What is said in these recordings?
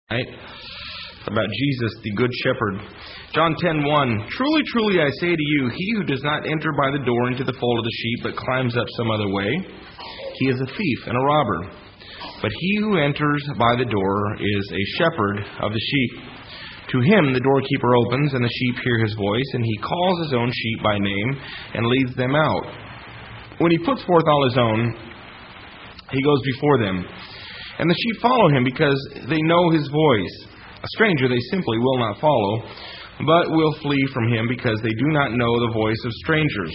Right? About Jesus, the Good Shepherd. John 10:1. Truly, truly, I say to you, he who does not enter by the door into the fold of the sheep, but climbs up some other way, he is a thief and a robber. But he who enters by the door is a shepherd of the sheep. To him the doorkeeper opens, and the sheep hear his voice, and he calls his own sheep by name and leads them out. When he puts forth all his own, he goes before them. And the sheep follow him because they know his voice. A stranger they simply will not follow, but will flee from him because they do not know the voice of strangers.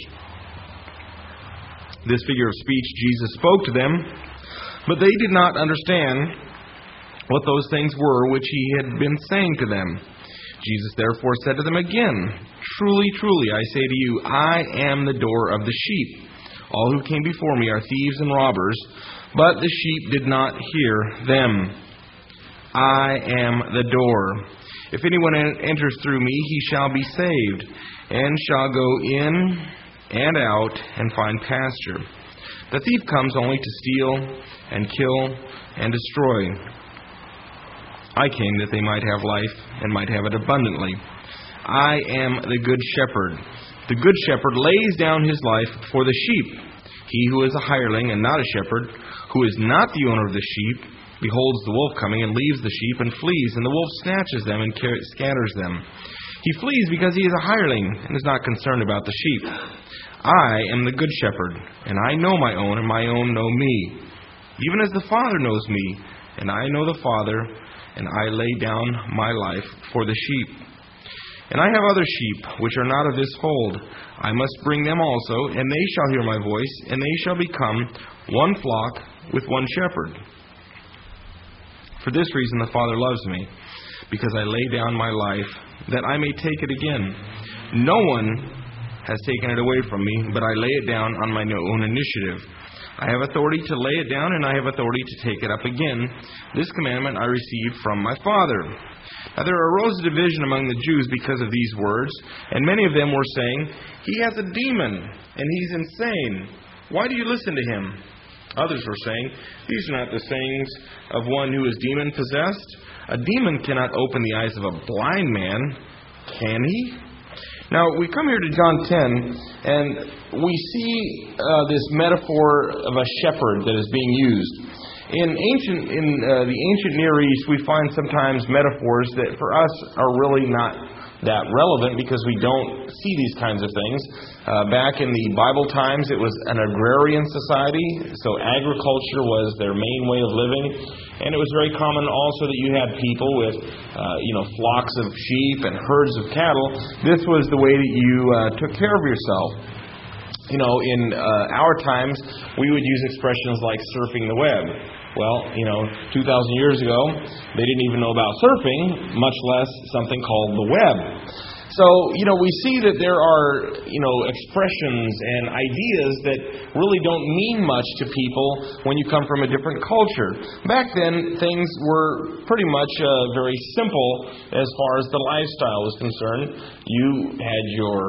This figure of speech Jesus spoke to them, but they did not understand what those things were which he had been saying to them. Jesus therefore said to them again, Truly, truly, I say to you, I am the door of the sheep. All who came before me are thieves and robbers, but the sheep did not hear them. I am the door. If anyone enters through me, he shall be saved, and shall go in and out and find pasture. The thief comes only to steal and kill and destroy. I came that they might have life and might have it abundantly. I am the good shepherd. The good shepherd lays down his life for the sheep. He who is a hireling and not a shepherd, who is not the owner of the sheep, beholds the wolf coming and leaves the sheep and flees, and the wolf snatches them and scatters them. He flees because he is a hireling and is not concerned about the sheep. I am the good shepherd, and I know my own, and my own know me. Even as the Father knows me, and I know the Father, and I lay down my life for the sheep. And I have other sheep, which are not of this fold. I must bring them also, and they shall hear my voice, and they shall become one flock with one shepherd. For this reason the Father loves me, because I lay down my life, that I may take it again. No one has taken it away from me, but I lay it down on my own initiative. I have authority to lay it down, and I have authority to take it up again. This commandment I received from my Father. Now there arose a division among the Jews because of these words, and many of them were saying, He has a demon, and he's insane. Why do you listen to him? Others were saying, These are not the sayings of one who is demon-possessed. A demon cannot open the eyes of a blind man, can he? Now, we come here to John 10, and we see this metaphor of a shepherd that is being used. In the ancient Near East, we find sometimes metaphors that for us are really not that relevant because we don't see these kinds of things. Back in the Bible times, it was an agrarian society, so agriculture was their main way of living. And it was very common also that you had people with, flocks of sheep and herds of cattle. This was the way that you took care of yourself. In our times, we would use expressions like surfing the web. Well, 2,000 years ago, they didn't even know about surfing, much less something called the web. So, we see that there are, expressions and ideas that really don't mean much to people when you come from a different culture. Back then, things were pretty much very simple as far as the lifestyle was concerned. You had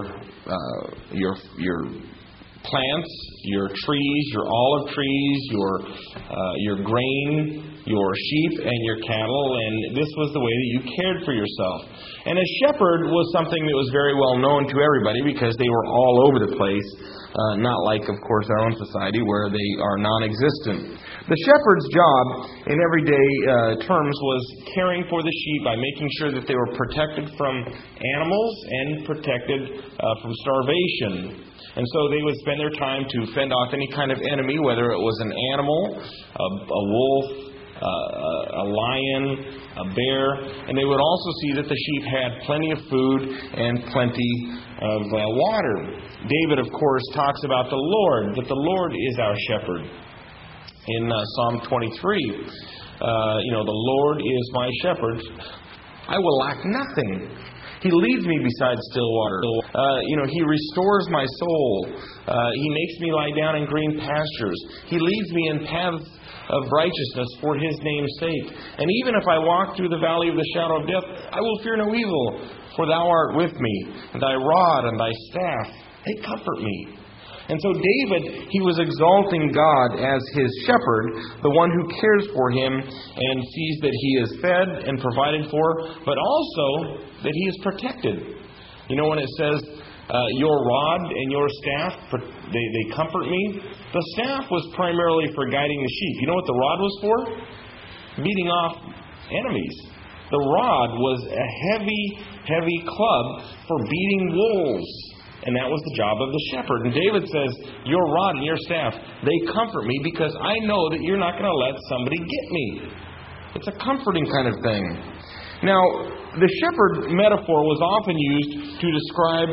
your plants, your trees, your olive trees, your grain, your sheep, and your cattle, and this was the way that you cared for yourself. And a shepherd was something that was very well known to everybody because they were all over the place, not like, of course, our own society where they are non-existent. The shepherd's job in everyday terms was caring for the sheep by making sure that they were protected from animals and protected from starvation. And so they would spend their time to fend off any kind of enemy, whether it was an animal, a wolf, a lion, a bear. And they would also see that the sheep had plenty of food and plenty of water. David, of course, talks about the Lord, that the Lord is our shepherd. In Psalm 23, the Lord is my shepherd. I will lack nothing. He leads me beside still water. He restores my soul. He makes me lie down in green pastures. He leads me in paths of righteousness for His name's sake. And even if I walk through the valley of the shadow of death, I will fear no evil, for Thou art with me, and Thy rod and Thy staff, they comfort me. And so David, he was exalting God as his shepherd, the one who cares for him and sees that he is fed and provided for, but also that he is protected. You know, when it says, your rod and your staff, they comfort me. The staff was primarily for guiding the sheep. You know what the rod was for? Beating off enemies. The rod was a heavy club for beating wolves. And that was the job of the shepherd. And David says, your rod and your staff, they comfort me because I know that you're not going to let somebody get me. It's a comforting kind of thing. Now, the shepherd metaphor was often used to describe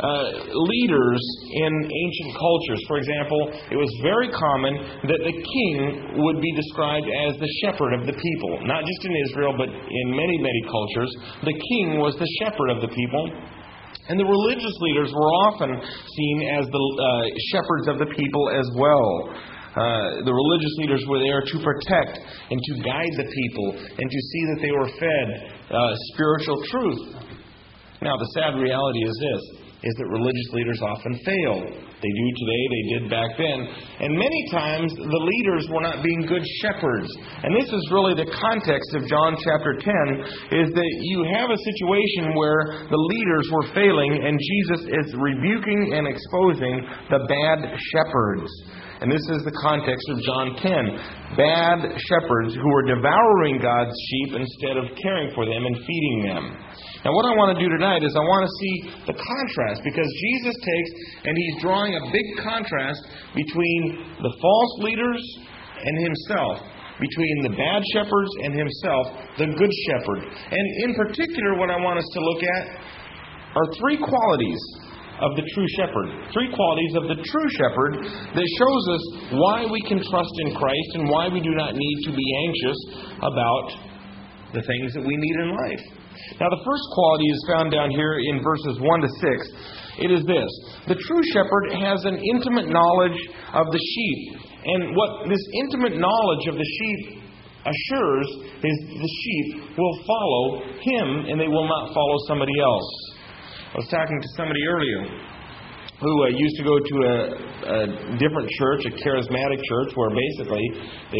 leaders in ancient cultures. For example, it was very common that the king would be described as the shepherd of the people. Not just in Israel, but in many cultures. The king was the shepherd of the people. And the religious leaders were often seen as the shepherds of the people as well. The religious leaders were there to protect and to guide the people and to see that they were fed spiritual truth. Now, the sad reality is this, is that religious leaders often fail. They do today, they did back then. And many times, the leaders were not being good shepherds. And this is really the context of John chapter 10, is that you have a situation where the leaders were failing, and Jesus is rebuking and exposing the bad shepherds. And this is the context of John 10. Bad shepherds who are devouring God's sheep instead of caring for them and feeding them. Now, what I want to do tonight is I want to see the contrast, because Jesus takes and he's drawing a big contrast between the false leaders and himself, between the bad shepherds and himself, the good shepherd. And in particular, what I want us to look at are three qualities of the true shepherd. Three qualities of the true shepherd that shows us why we can trust in Christ and why we do not need to be anxious about the things that we need in life. Now, the first quality is found down here in verses 1 to 6. It is this: the true shepherd has an intimate knowledge of the sheep. And what this intimate knowledge of the sheep assures is the sheep will follow him and they will not follow somebody else. I was talking to somebody earlier who used to go to a different church, a charismatic church, where basically they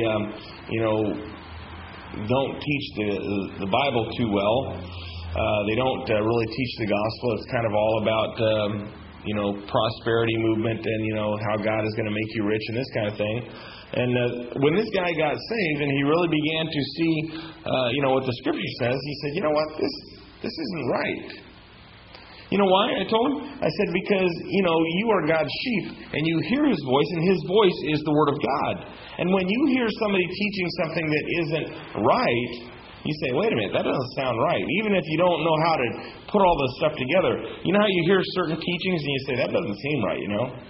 really, don't teach the Bible too well. They don't really teach the gospel. It's kind of all about, prosperity movement and, how God is going to make you rich and this kind of thing. And when this guy got saved and he really began to see, what the Scripture says, he said, you know what, this isn't right. You know why? I told him. I said, because, you are God's sheep and you hear His voice, and His voice is the Word of God. And when you hear somebody teaching something that isn't right, you say, wait a minute, that doesn't sound right. Even if you don't know how to put all this stuff together. You know how you hear certain teachings and you say, that doesn't seem right,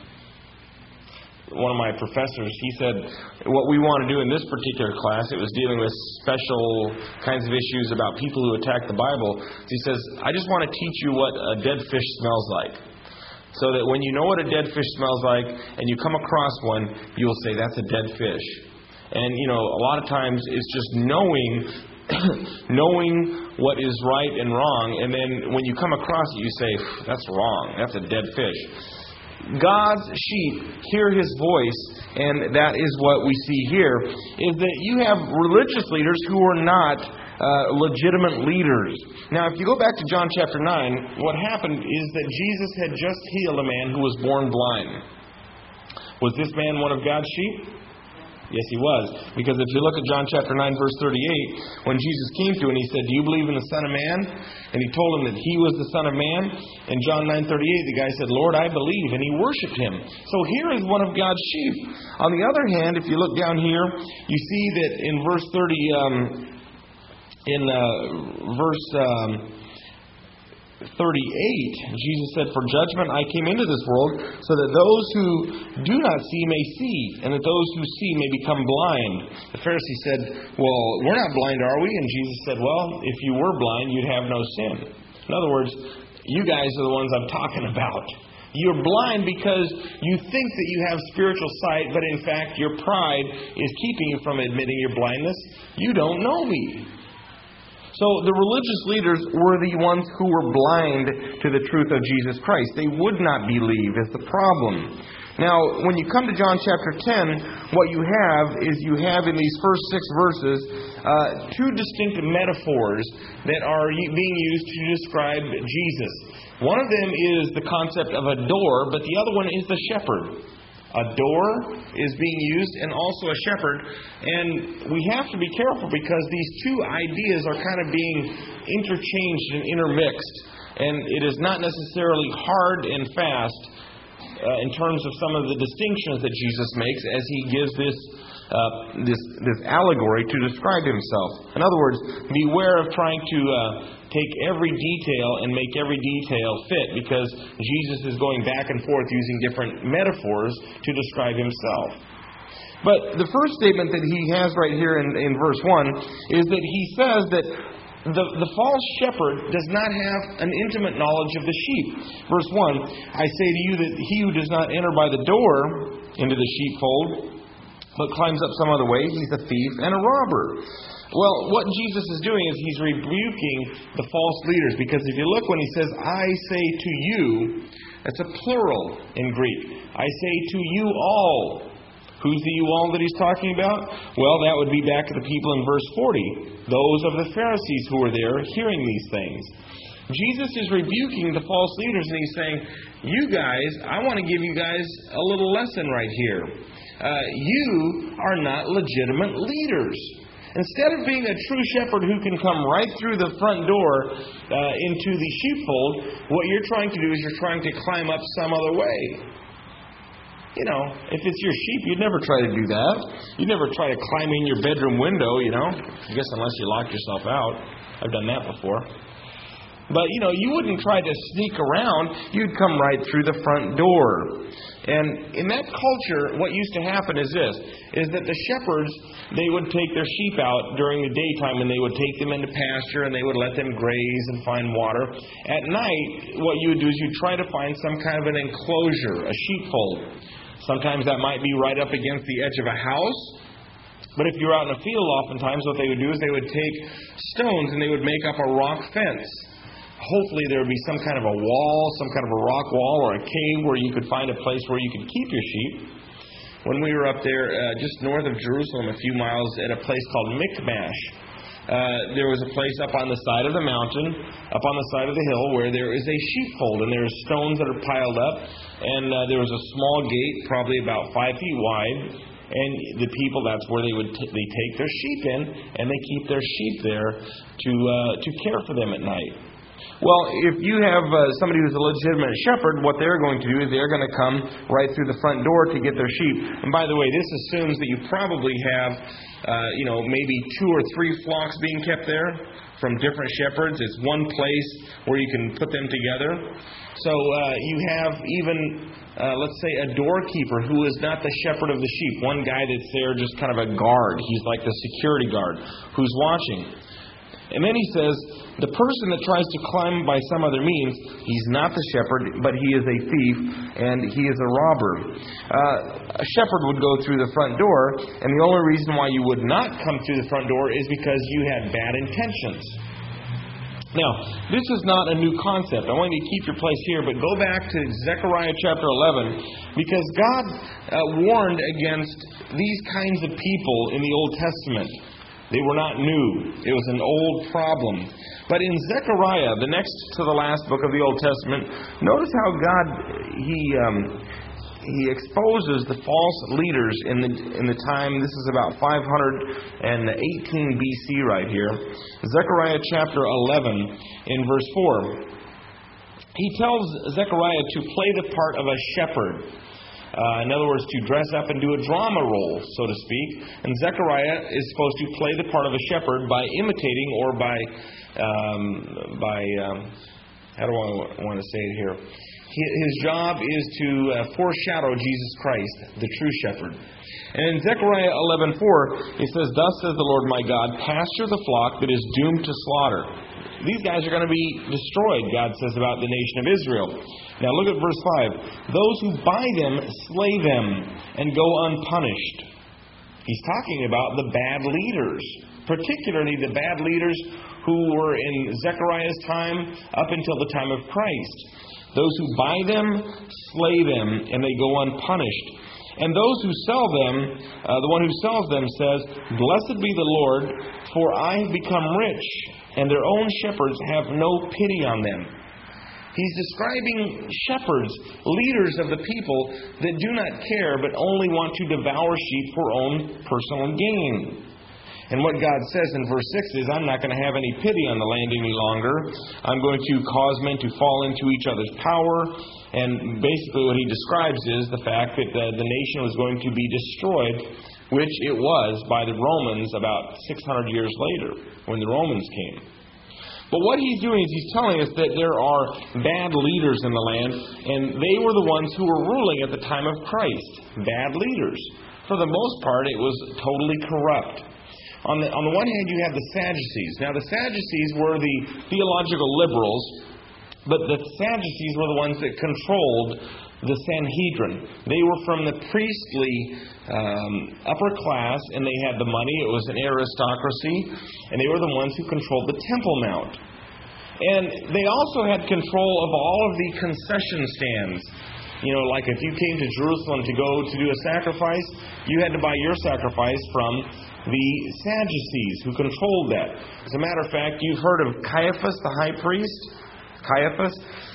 One of my professors, he said, what we want to do in this particular class, it was dealing with special kinds of issues about people who attack the Bible. He says, I just want to teach you what a dead fish smells like. So that when you know what a dead fish smells like and you come across one, you will say, that's a dead fish. And, a lot of times it's just knowing what is right and wrong. And then when you come across it, you say, that's wrong. That's a dead fish. God's sheep hear His voice, and that is what we see here, is that you have religious leaders who are not legitimate leaders. Now, if you go back to John chapter 9, what happened is that Jesus had just healed a man who was born blind. Was this man one of God's sheep? Yes, he was. Because if you look at John chapter 9, verse 38, when Jesus came to him and he said, do you believe in the Son of Man? And he told him that he was the Son of Man. In John 9:38, the guy said, Lord, I believe. And he worshipped him. So here is one of God's sheep. On the other hand, if you look down here, you see that in verse 38, Jesus said, for judgment I came into this world, so that those who do not see may see, and that those who see may become blind. The Pharisee said, well, we're not blind, are we? And Jesus said, well, if you were blind, you'd have no sin. In other words, you guys are the ones I'm talking about. You're blind because you think that you have spiritual sight, but in fact your pride is keeping you from admitting your blindness. You don't know me. So the religious leaders were the ones who were blind to the truth of Jesus Christ. They would not believe is the problem. Now, when you come to John chapter 10, what you have in these first 6 verses 2 distinct metaphors that are being used to describe Jesus. One of them is the concept of a door, but the other one is the shepherd. A door is being used and also a shepherd. And we have to be careful because these two ideas are kind of being interchanged and intermixed. And it is not necessarily hard and fast in terms of some of the distinctions that Jesus makes as He gives this allegory to describe Himself. In other words, beware of trying to take every detail and make every detail fit, because Jesus is going back and forth using different metaphors to describe Himself. But the first statement that He has right here in verse 1 is that He says that the false shepherd does not have an intimate knowledge of the sheep. Verse 1, I say to you that he who does not enter by the door into the sheepfold, but climbs up some other way, he's a thief and a robber. Well, what Jesus is doing is He's rebuking the false leaders, because if you look when He says, I say to you, that's a plural in Greek. I say to you all. Who's the you all that He's talking about? Well, that would be back to the people in verse 40. Those of the Pharisees who were there hearing these things. Jesus is rebuking the false leaders, and He's saying, you guys, I want to give you guys a little lesson right here. You are not legitimate leaders. Instead of being a true shepherd who can come right through the front door into the sheepfold, what you're trying to do is you're trying to climb up some other way. You know, if it's your sheep, you'd never try to do that. You'd never try to climb in your bedroom window, you know. I guess unless you lock yourself out. I've done that before. But, you know, you wouldn't try to sneak around. You'd come right through the front door. And in that culture, what used to happen is this, is that the shepherds, they would take their sheep out during the daytime and they would take them into pasture and they would let them graze and find water. At night, what you would do is you'd try to find some kind of an enclosure, a sheepfold. Sometimes that might be right up against the edge of a house. But if you're out in a field, oftentimes what they would do is they would take stones and they would make up a rock fence. Hopefully there would be some kind of a wall, some kind of a rock wall or a cave where you could find a place where you could keep your sheep. When we were up there just north of Jerusalem, a few miles, at a place called Michmash, there was a place up on the side of the mountain, up on the side of the hill, where there is a sheepfold, and there's stones that are piled up, and there was a small gate, probably about 5 feet wide, and the people, that's where they take their sheep in, and they keep their sheep there to care for them at night. Well, if you have somebody who's a legitimate shepherd, what they're going to do is they're going to come right through the front door to get their sheep. And by the way, this assumes that you probably have, maybe 2 or 3 flocks being kept there from different shepherds. It's one place where you can put them together. So you have even, let's say, a doorkeeper who is not the shepherd of the sheep. One guy that's there just kind of a guard. He's like the security guard who's watching. And then he says, the person that tries to climb by some other means, he's not the shepherd, but he is a thief, and he is a robber. A shepherd would go through the front door, and the only reason why you would not come through the front door is because you had bad intentions. Now, this is not a new concept. I want you to keep your place here, but go back to Zechariah chapter 11, because God warned against these kinds of people in the Old Testament. They were not new. It was an old problem. But in Zechariah, the next to the last book of the Old Testament, notice how God, He exposes the false leaders in the time. This is about 518 BC right here. Zechariah chapter 11 in verse 4. He tells Zechariah to play the part of a shepherd. In other words, to dress up and do a drama role, so to speak. And Zechariah is supposed to play the part of a shepherd by imitating or by how do I want to say it here? His job is to foreshadow Jesus Christ, the true shepherd. And in Zechariah 11:4, it says, "Thus says the Lord my God, pasture the flock that is doomed to slaughter." These guys are going to be destroyed, God says about the nation of Israel. Now look at verse 5. "Those who buy them slay them and go unpunished." He's talking about the bad leaders, particularly the bad leaders who were in Zechariah's time up until the time of Christ. Those who buy them, slay them, and they go unpunished. And those who sell them, the one who sells them says, "Blessed be the Lord, for I have become rich, and their own shepherds have no pity on them." He's describing shepherds, leaders of the people that do not care but only want to devour sheep for own personal gain. And what God says in verse 6 is, "I'm not going to have any pity on the land any longer. I'm going to cause men to fall into each other's power." And basically what he describes is the fact that the nation was going to be destroyed, which it was by the Romans about 600 years later when the Romans came. But what he's doing is he's telling us that there are bad leaders in the land, and they were the ones who were ruling at the time of Christ. Bad leaders. For the most part, it was totally corrupt. On the one hand, you have the Sadducees. Now, the Sadducees were the theological liberals, but the Sadducees were the ones that controlled the Sanhedrin. They were from the priestly upper class, and they had the money. It was an aristocracy, and they were the ones who controlled the Temple Mount. And they also had control of all of the concession stands. You know, like if you came to Jerusalem to go to do a sacrifice, you had to buy your sacrifice from the Sadducees, who controlled that. As a matter of fact, you've heard of Caiaphas, the high priest. Caiaphas.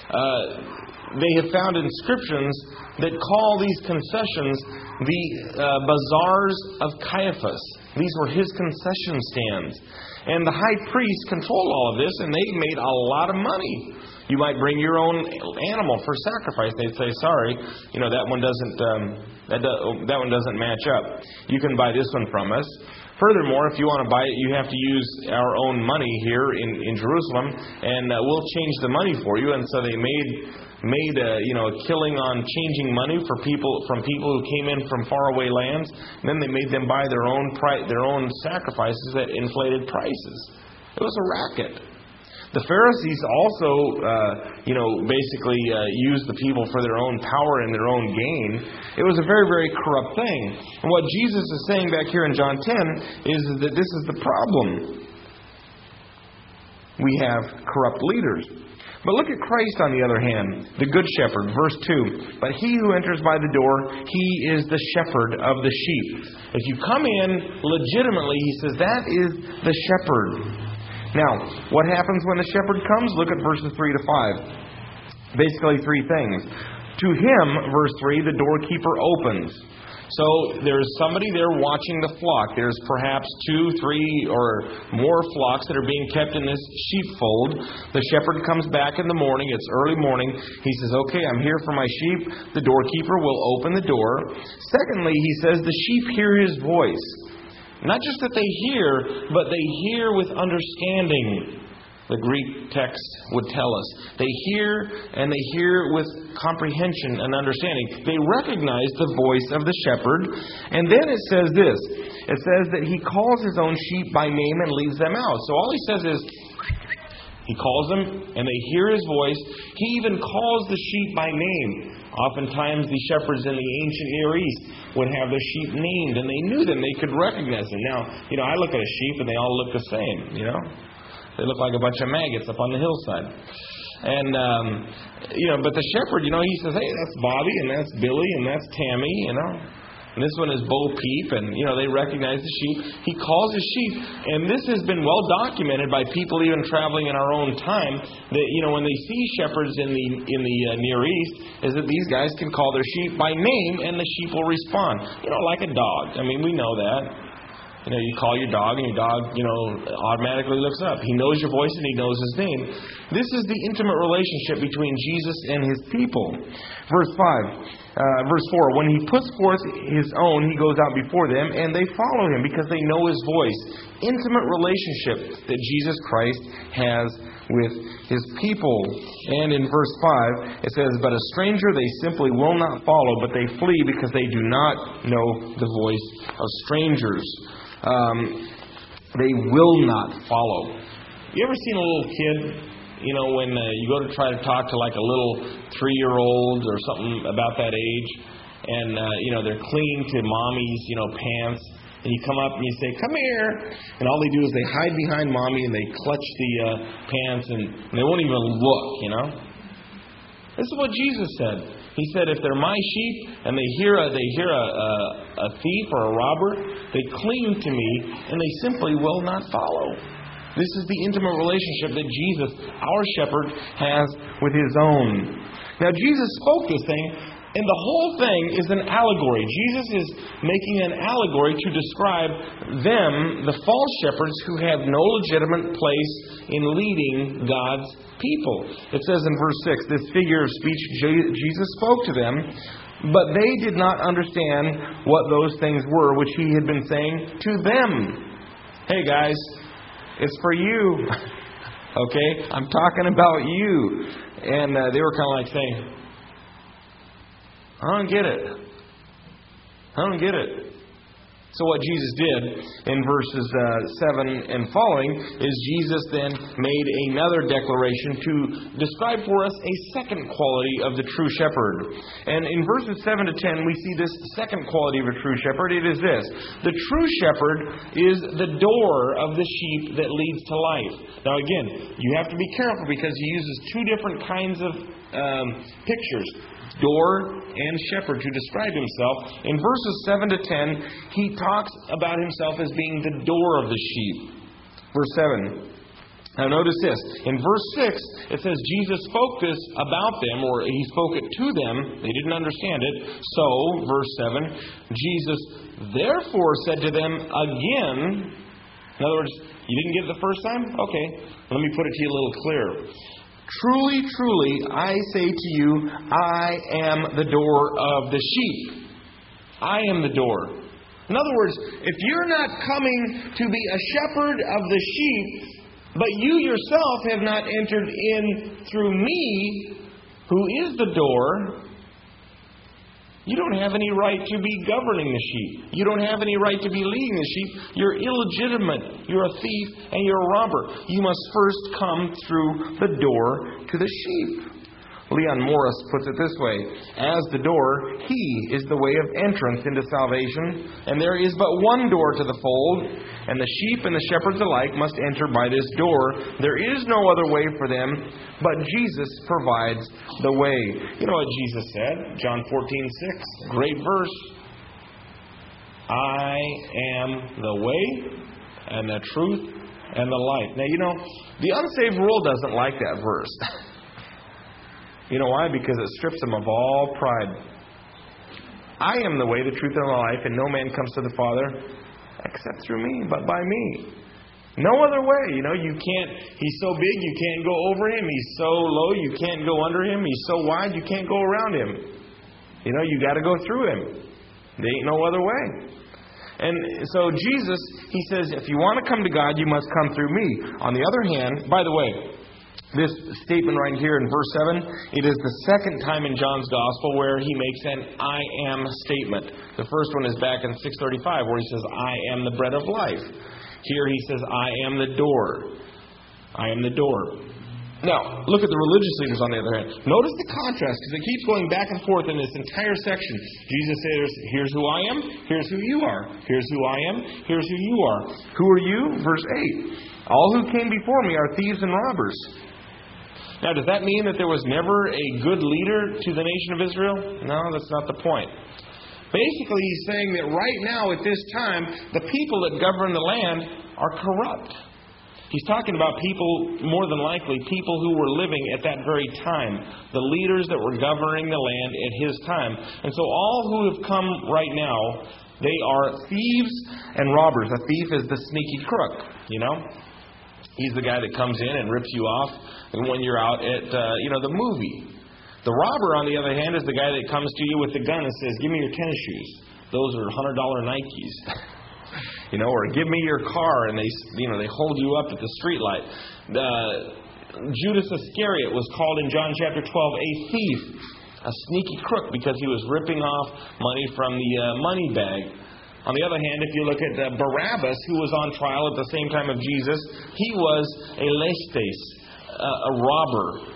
They have found inscriptions that call these concessions the bazaars of Caiaphas. These were his concession stands. And the high priest controlled all of this, and they made a lot of money. You might bring your own animal for sacrifice. They'd say, "Sorry, that one doesn't match up. You can buy this one from us." Furthermore, if you want to buy it, you have to use our own money here in Jerusalem, and we'll change the money for you. And so they made a killing on changing money from people who came in from faraway lands. And then they made them buy their own sacrifices at inflated prices. It was a racket. The Pharisees also, basically used the people for their own power and their own gain. It was a very, very corrupt thing. And what Jesus is saying back here in John 10 is that this is the problem. We have corrupt leaders. But look at Christ on the other hand, the Good Shepherd, verse 2. "But he who enters by the door, he is the shepherd of the sheep." If you come in legitimately, he says, that is the shepherd. Now, what happens when the shepherd comes? Look at verses 3 to 5. Basically, three things. To him, verse 3, the doorkeeper opens. So there's somebody there watching the flock. There's perhaps 2, 3, or more flocks that are being kept in this sheepfold. The shepherd comes back in the morning. It's early morning. He says, "Okay, I'm here for my sheep." The doorkeeper will open the door. Secondly, he says the sheep hear his voice. Not just that they hear, but they hear with understanding. The Greek text would tell us. They hear, and they hear with comprehension and understanding. They recognize the voice of the shepherd. And then it says this. It says that he calls his own sheep by name and leads them out. So all he says is, he calls them, and they hear his voice. He even calls the sheep by name. Oftentimes, the shepherds in the ancient Near East would have their sheep named, and they knew them. They could recognize them. Now, I look at a sheep, and they all look the same, They look like a bunch of maggots up on the hillside. And, but the shepherd, he says, "Hey, that's Bobby, and that's Billy, and that's Tammy, And this one is Bo Peep, and, they recognize the sheep. He calls his sheep, and this has been well documented by people even traveling in our own time, that, when they see shepherds in the Near East, is that these guys can call their sheep by name, and the sheep will respond. Like a dog. I mean, we know that. You call your dog, and your dog, automatically looks up. He knows your voice, and he knows his name. This is the intimate relationship between Jesus and his people. Verse 4, "When he puts forth his own, he goes out before them, and they follow him because they know his voice." Intimate relationship that Jesus Christ has with his people. And in verse 5, it says, "But a stranger they simply will not follow, but they flee because they do not know the voice of strangers." They will not follow. You ever seen a little kid, when you go to try to talk to like a little 3-year-old or something about that age, and, they're clinging to mommy's, pants, And you come up and you say, come here. And all they do is they hide behind mommy and they clutch the pants and they won't even look, This is what Jesus said. He said, if they're my sheep and they hear a thief or a robber, they cling to me and they simply will not follow. This is the intimate relationship that Jesus, our shepherd, has with his own. Now, Jesus spoke this thing, and the whole thing is an allegory. Jesus is making an allegory to describe them, the false shepherds, who have no legitimate place in leading God's people. It says in verse 6, this figure of speech Jesus spoke to them, but they did not understand what those things were which he had been saying to them. Hey guys, it's for you. Okay? I'm talking about you. And they were kind of like saying, I don't get it. I don't get it. So what Jesus did in verses 7 and following is Jesus then made another declaration to describe for us a second quality of the true shepherd. And in verses 7 to 10 we see this second quality of a true shepherd. It is this. The true shepherd is the door of the sheep that leads to life. Now again, you have to be careful because he uses two different kinds of pictures. Door and shepherd to describe himself. In verses 7 to 10, he talks about himself as being the door of the sheep. Verse 7. Now notice this. In verse 6, it says Jesus spoke this about them, or he spoke it to them. They didn't understand it. So, verse 7, Jesus therefore said to them again. In other words, you didn't get it the first time? Okay. Let me put it to you a little clearer. Truly, truly, I say to you, I am the door of the sheep. I am the door. In other words, if you're not coming to be a shepherd of the sheep, but you yourself have not entered in through me, who is the door, you don't have any right to be governing the sheep. You don't have any right to be leading the sheep. You're illegitimate. You're a thief and you're a robber. You must first come through the door to the sheep. Leon Morris puts it this way. As the door, he is the way of entrance into salvation. And there is but one door to the fold. And the sheep and the shepherds alike must enter by this door. There is no other way for them, but Jesus provides the way. You know what Jesus said? John 14:6. Great verse. I am the way and the truth and the life. Now, the unsaved world doesn't like that verse. You know why? Because it strips them of all pride. I am the way, the truth, and the life, and no man comes to the Father except through me, but by me. No other way. You can't. He's so big, you can't go over him. He's so low, you can't go under him. He's so wide, you can't go around him. You got to go through him. There ain't no other way. And so Jesus, he says, if you want to come to God, you must come through me. On the other hand, by the way, this statement right here in verse 7, it is the second time in John's Gospel where he makes an I am statement. The first one is back in 6:35 where he says, I am the bread of life. Here he says, I am the door. I am the door. Now, look at the religious leaders on the other hand. Notice the contrast because it keeps going back and forth in this entire section. Jesus says, here's who I am, here's who you are. Here's who I am, here's who you are. Who are you? Verse 8. All who came before me are thieves and robbers. Now, does that mean that there was never a good leader to the nation of Israel? No, that's not the point. Basically, he's saying that right now, at this time, the people that govern the land are corrupt. He's talking about people, more than likely, people who were living at that very time. The leaders that were governing the land at his time. And so all who have come right now, they are thieves and robbers. A thief is the sneaky crook, He's the guy that comes in and rips you off when you're out at, the movie. The robber, on the other hand, is the guy that comes to you with the gun and says, give me your tennis shoes. Those are $100 Nikes. Or give me your car, and they hold you up at the street light. Judas Iscariot was called in John chapter 12 a thief, a sneaky crook, because he was ripping off money from the money bag. On the other hand, if you look at Barabbas, who was on trial at the same time of Jesus, he was a lestes, a robber,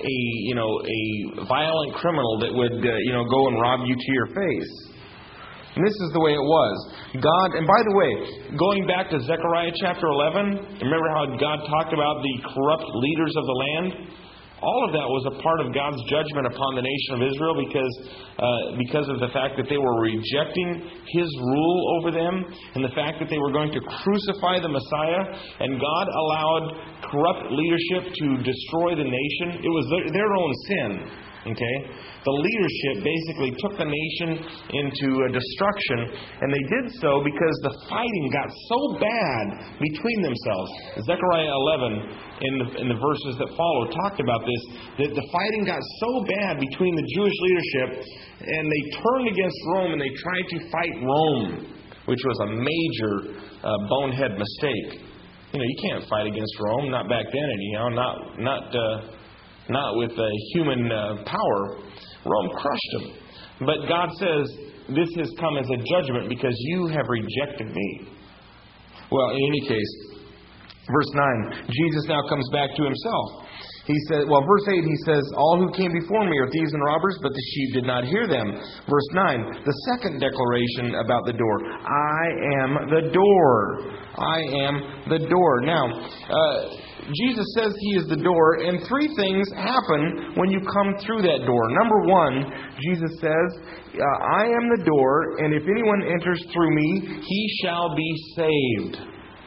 a violent criminal that would go and rob you to your face. And this is the way it was. God, and by the way, going back to Zechariah chapter 11, remember how God talked about the corrupt leaders of the land? All of that was a part of God's judgment upon the nation of Israel because of the fact that they were rejecting His rule over them and the fact that they were going to crucify the Messiah. And God allowed corrupt leadership to destroy the nation. It was their own sin. Okay? The leadership basically took the nation into destruction, and they did so because the fighting got so bad between themselves. Zechariah 11, in the verses that follow, talked about this, that the fighting got so bad between the Jewish leadership, and they turned against Rome, and they tried to fight Rome, which was a major bonehead mistake. You can't fight against Rome, not back then anyhow, not with human power. Rome crushed them. But God says, this has come as a judgment because you have rejected me. Well, in any case, verse 9, Jesus now comes back to Himself. He said, verse 8, He says, all who came before me are thieves and robbers, but the sheep did not hear them. Verse 9, the second declaration about the door. I am the door. I am the door. Now, Jesus says He is the door, and three things happen when you come through that door. Number one, Jesus says, I am the door, and if anyone enters through me, he shall be saved.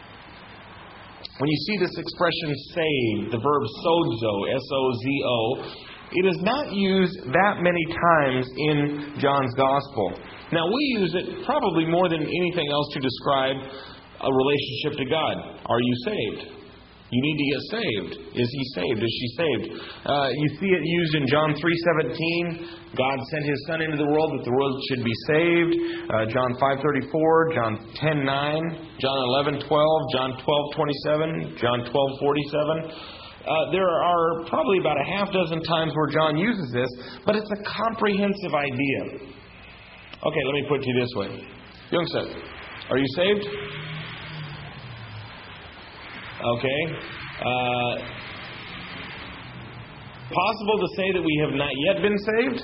When you see this expression saved, the verb sozo, S-O-Z-O, it is not used that many times in John's Gospel. Now, we use it probably more than anything else to describe a relationship to God. Are you saved? You need to get saved. Is he saved? Is she saved? You see it used in John 3:17. God sent His Son into the world that the world should be saved. John 5:34, John 10:9, John 11:12, John 12:27, John 12:47. There are probably about a half dozen times where John uses this, but it's a comprehensive idea. Okay, let me put it to you this way. Youngster, are you saved? Okay. Possible to say that we have not yet been saved?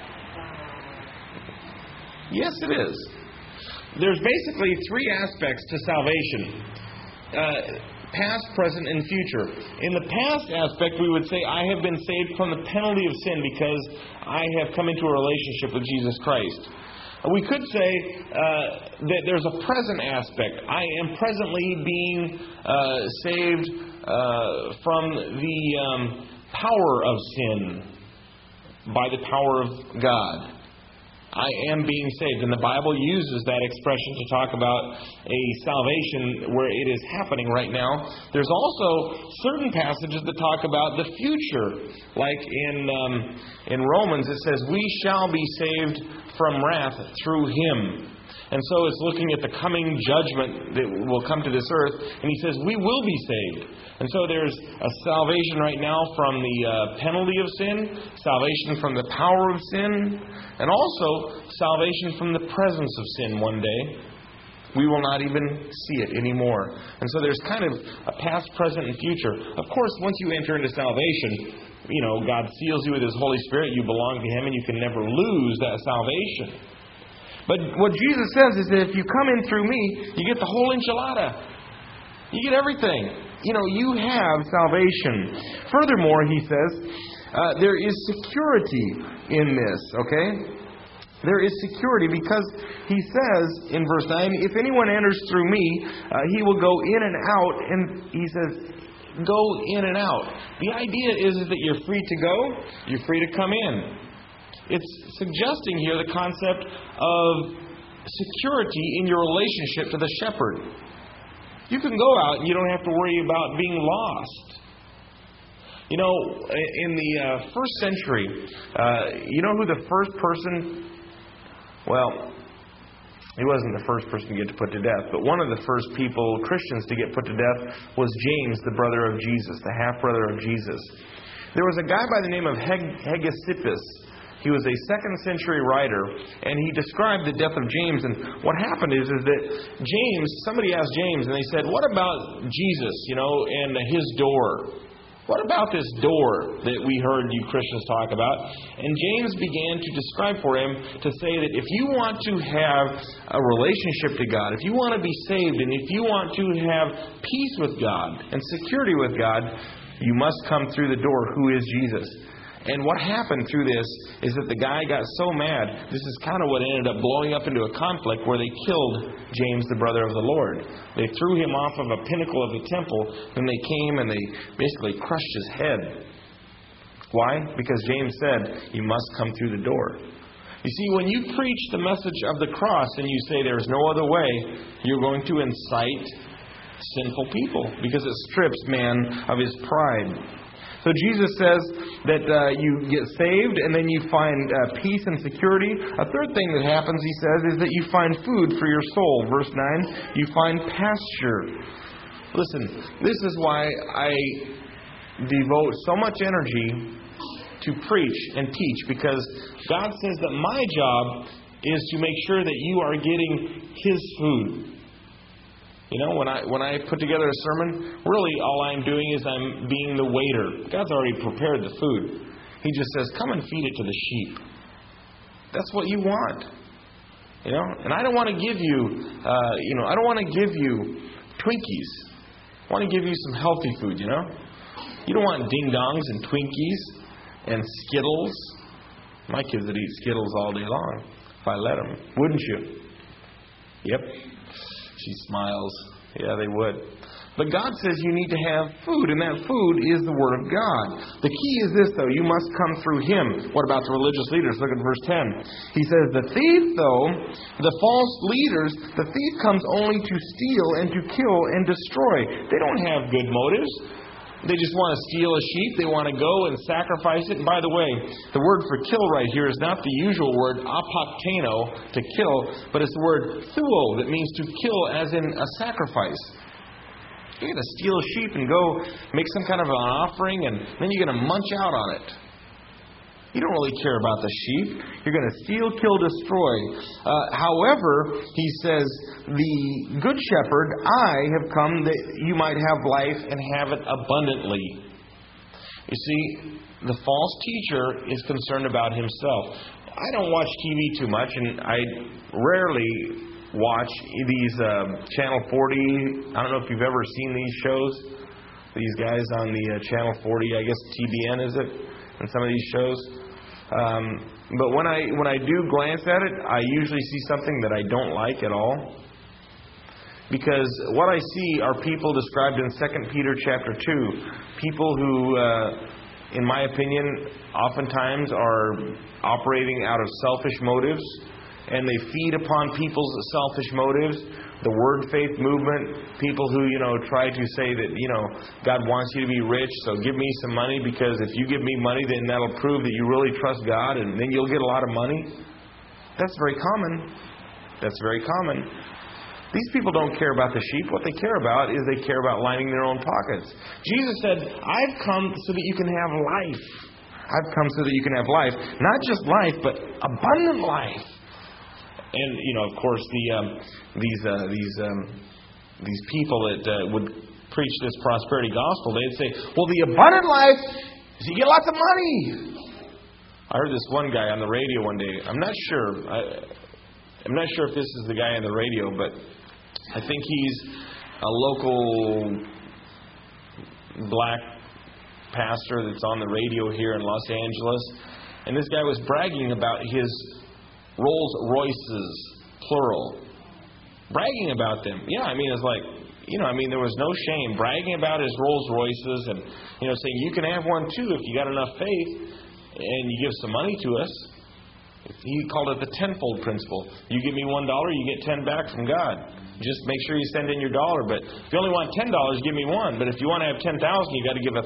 Yes, it is. There's basically three aspects to salvation. Past, present, and future. In the past aspect, we would say, I have been saved from the penalty of sin because I have come into a relationship with Jesus Christ. We could say that there's a present aspect. I am presently being saved from the power of sin by the power of God. I am being saved. And the Bible uses that expression to talk about a salvation where it is happening right now. There's also certain passages that talk about the future. Like in Romans, it says, we shall be saved from wrath through Him. And so it's looking at the coming judgment that will come to this earth. And He says, we will be saved. And so there's a salvation right now from the penalty of sin, salvation from the power of sin, and also salvation from the presence of sin one day. We will not even see it anymore. And so there's kind of a past, present, and future. Of course, once you enter into salvation, God seals you with His Holy Spirit. You belong to Him, and you can never lose that salvation. But what Jesus says is that if you come in through me, you get the whole enchilada. You get everything. You have salvation. Furthermore, He says, there is security in this, okay? There is security because He says in verse 9, if anyone enters through me, he will go in and out. And He says, go in and out. The idea is that you're free to go, you're free to come in. It's suggesting here the concept of security in your relationship to the shepherd. You can go out and you don't have to worry about being lost. In the first century, you know who the first person... Well, he wasn't the first person to get put to death, but one of the first people, Christians, to get put to death was James, the brother of Jesus, the half-brother of Jesus. There was a guy by the name of Hegesippus. He was a 2nd century writer, and he described the death of James. And what happened is that James, somebody asked James, and they said, what about Jesus, and his door? What about this door that we heard you Christians talk about? And James began to describe for him to say that if you want to have a relationship to God, if you want to be saved, and if you want to have peace with God and security with God, you must come through the door, who is Jesus. And what happened through this is that the guy got so mad. This is kind of what ended up blowing up into a conflict where they killed James, the brother of the Lord. They threw him off of a pinnacle of the temple. Then they came and they basically crushed his head. Why? Because James said, you must come through the door. You see, when you preach the message of the cross and you say there's no other way, you're going to incite sinful people because it strips man of his pride. So Jesus says that you get saved and then you find peace and security. A third thing that happens, he says, is that you find food for your soul. Verse 9, you find pasture. Listen, this is why I devote so much energy to preach and teach, because God says that my job is to make sure that you are getting His food. You know, when I put together a sermon, really all I'm doing is I'm being the waiter. God's already prepared the food. He just says, come and feed it to the sheep. That's what you want. You know, and I don't want to give you, I don't want to give you Twinkies. I want to give you some healthy food, you know. You don't want ding-dongs and Twinkies and Skittles. My kids would eat Skittles all day long if I let them. Wouldn't you? Yep. She smiles. Yeah, they would. But God says you need to have food, and that food is the Word of God. The key is this, though. You must come through Him. What about the religious leaders? Look at verse 10. He says, the thief, though, the false leaders, the thief comes only to steal and to kill and destroy. They don't have good motives. They just want to steal a sheep. They want to go and sacrifice it. And by the way, the word for kill right here is not the usual word apoktano, to kill, but it's the word thuo, that means to kill as in a sacrifice. You're going to steal a sheep and go make some kind of an offering, and then you're going to munch out on it. You don't really care about the sheep. You're going to steal, kill, destroy. However, he says, the good shepherd, I have come that you might have life and have it abundantly. You see, the false teacher is concerned about himself. I don't watch TV too much, and I rarely watch these Channel 40. I don't know if you've ever seen these shows. These guys on the Channel 40, I guess TBN is it? And some of these shows. But when I do glance at it, I usually see something that I don't like at all. Because what I see are people described in 2 Peter chapter 2. People who, in my opinion, oftentimes are operating out of selfish motives. And they feed upon people's selfish motives. The Word Faith movement, people who, try to say that, God wants you to be rich, so give me some money, because if you give me money, then that'll prove that you really trust God, and then you'll get a lot of money. That's very common. That's very common. These people don't care about the sheep. What they care about is they care about lining their own pockets. Jesus said, I've come so that you can have life. I've come so that you can have life. Not just life, but abundant life. And, of course, these people that would preach this prosperity gospel, they'd say, well, the abundant life is you get lots of money. I heard this one guy on the radio one day. I'm not sure if this is the guy on the radio, but I think he's a local black pastor that's on the radio here in Los Angeles. And this guy was bragging about his Rolls Royces, plural. Bragging about them. Yeah, it's like, there was no shame. Bragging about his Rolls Royces and, saying you can have one too if you got enough faith and you give some money to us. He called it the tenfold principle. You give me $1, you get 10 back from God. Just make sure you send in your dollar. But if you only want $10, give me one. But if you want to have 10,000, you got to give $1,000.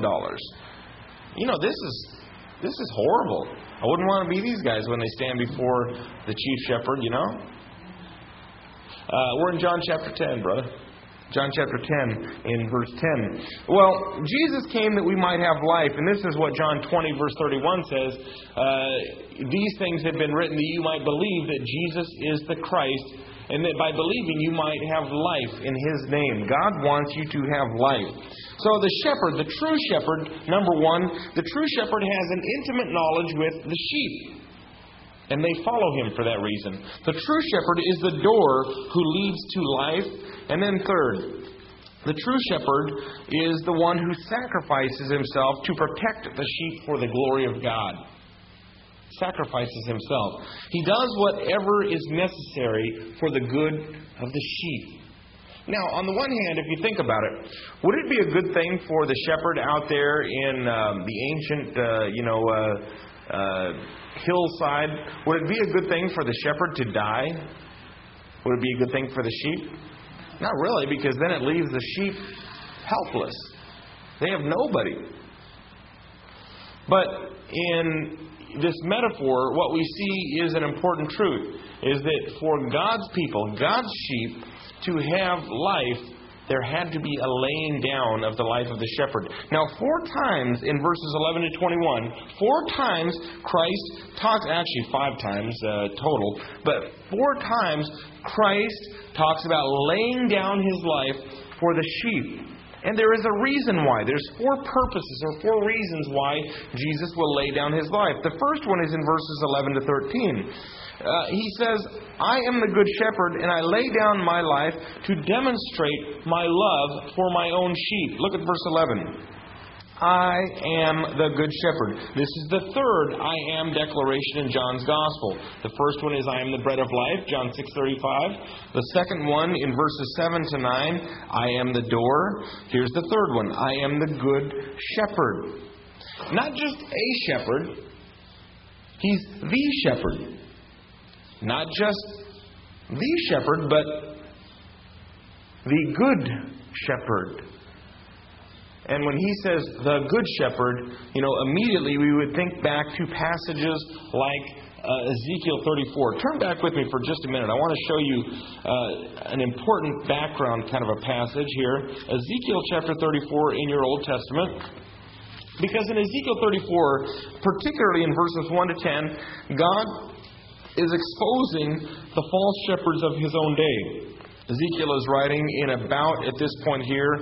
This is horrible. I wouldn't want to be these guys when they stand before the chief shepherd, We're in John chapter 10, brother. John chapter 10, in verse 10. Well, Jesus came that we might have life. And this is what John 20, verse 31 says. These things have been written that you might believe that Jesus is the Christ, And that by believing you might have life in His name. God wants you to have life. So the shepherd, the true shepherd, number one, the true shepherd has an intimate knowledge with the sheep. And they follow Him for that reason. The true shepherd is the door who leads to life. And then third, the true shepherd is the one who sacrifices himself to protect the sheep for the glory of God. Sacrifices himself. He does whatever is necessary for the good of the sheep. Now, on the one hand, if you think about it, would it be a good thing for the shepherd out there in the ancient, hillside? Would it be a good thing for the shepherd to die? Would it be a good thing for the sheep? Not really, because then it leaves the sheep helpless. They have nobody. But in this metaphor, what we see is an important truth, is that for God's people, God's sheep, to have life, there had to be a laying down of the life of the shepherd. Now, 4 times in verses 11 to 21, 4 times Christ talks, actually 5 times total, but 4 times Christ talks about laying down His life for the sheep. And there is a reason why. There's 4 purposes or 4 reasons why Jesus will lay down His life. The first one is in verses 11 to 13. He says, I am the good shepherd, and I lay down my life to demonstrate my love for my own sheep. Look at verse 11. I am the good shepherd. This is the third I am declaration in John's Gospel. The first one is I am the bread of life, John 6:35. The second one in verses 7 to 9, I am the door. Here's the third one, I am the good shepherd. Not just a shepherd, He's the shepherd. Not just the shepherd, but the good shepherd. And when he says the good shepherd, immediately we would think back to passages like Ezekiel 34. Turn back with me for just a minute. I want to show you an important background kind of a passage here. Ezekiel chapter 34 in your Old Testament. Because in Ezekiel 34, particularly in verses 1 to 10, God is exposing the false shepherds of His own day. Ezekiel is writing in about, at this point here,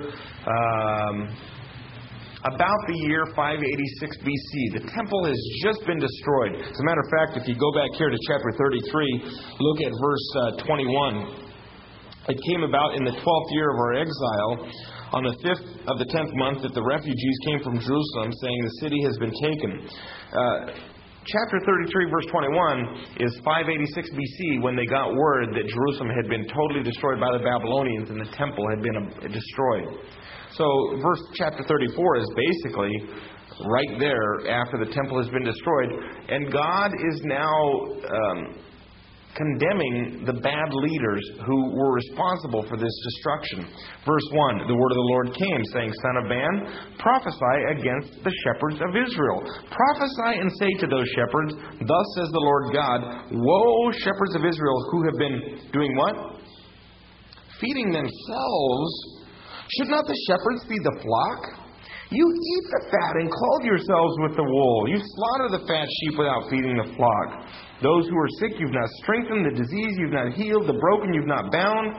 about the year 586 BC. The temple has just been destroyed. As a matter of fact, if you go back here to chapter 33, look at verse 21. It came about in the 12th year of our exile, on the 5th of the 10th month, that the refugees came from Jerusalem, saying the city has been taken. Chapter 33, verse 21 is 586 BC when they got word that Jerusalem had been totally destroyed by the Babylonians and the temple had been destroyed. So chapter 34 is basically right there after the temple has been destroyed. And God is now condemning the bad leaders who were responsible for this destruction. Verse 1, the word of the Lord came, saying, Son of man, prophesy against the shepherds of Israel. Prophesy and say to those shepherds, Thus says the Lord God, Woe, shepherds of Israel, who have been doing what? Feeding themselves. Should not the shepherds feed the flock? You eat the fat and clothe yourselves with the wool. You slaughter the fat sheep without feeding the flock. Those who are sick you've not strengthened, the disease you've not healed, the broken you've not bound.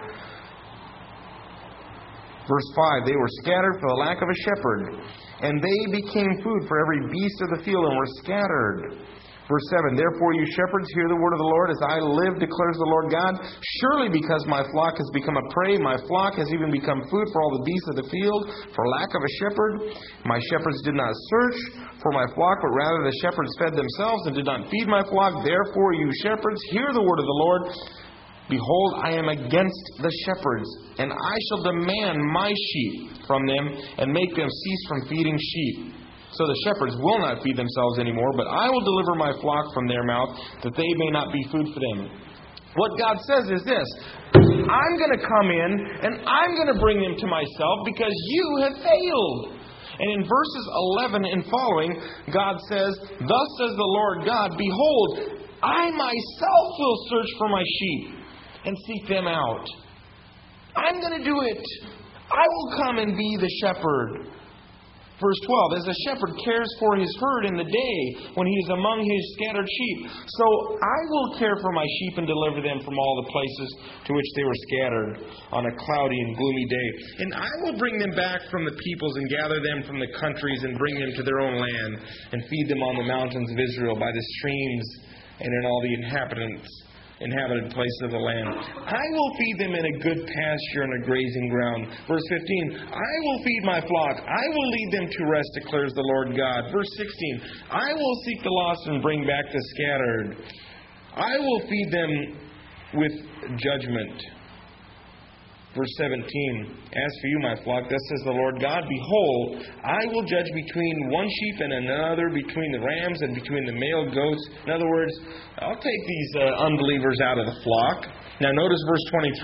Verse 5, they were scattered for the lack of a shepherd, and they became food for every beast of the field and were scattered. Verse 7, therefore you shepherds, hear the word of the Lord. As I live, declares the Lord God, surely because my flock has become a prey, my flock has even become food for all the beasts of the field, for lack of a shepherd. My shepherds did not search for my flock, but rather the shepherds fed themselves and did not feed my flock. Therefore you shepherds, hear the word of the Lord. Behold, I am against the shepherds, and I shall demand my sheep from them and make them cease from feeding sheep. So the shepherds will not feed themselves anymore, but I will deliver my flock from their mouth, that they may not be food for them. What God says is this: I'm going to come in, and I'm going to bring them to myself, because you have failed. And in verses 11 and following, God says, Thus says the Lord God, Behold, I myself will search for my sheep and seek them out. I'm going to do it. I will come and be the shepherd. Verse 12, as a shepherd cares for his herd in the day when he is among his scattered sheep, so I will care for my sheep and deliver them from all the places to which they were scattered on a cloudy and gloomy day. And I will bring them back from the peoples and gather them from the countries and bring them to their own land and feed them on the mountains of Israel by the streams and in all the inhabited places of the land. I will feed them in a good pasture and a grazing ground. Verse 15, I will feed my flock. I will lead them to rest, declares the Lord God. Verse 16, I will seek the lost and bring back the scattered. I will feed them with judgment. Verse 17, as for you, my flock, thus says the Lord God, behold, I will judge between one sheep and another, between the rams and between the male goats. In other words, I'll take these unbelievers out of the flock. Now notice verse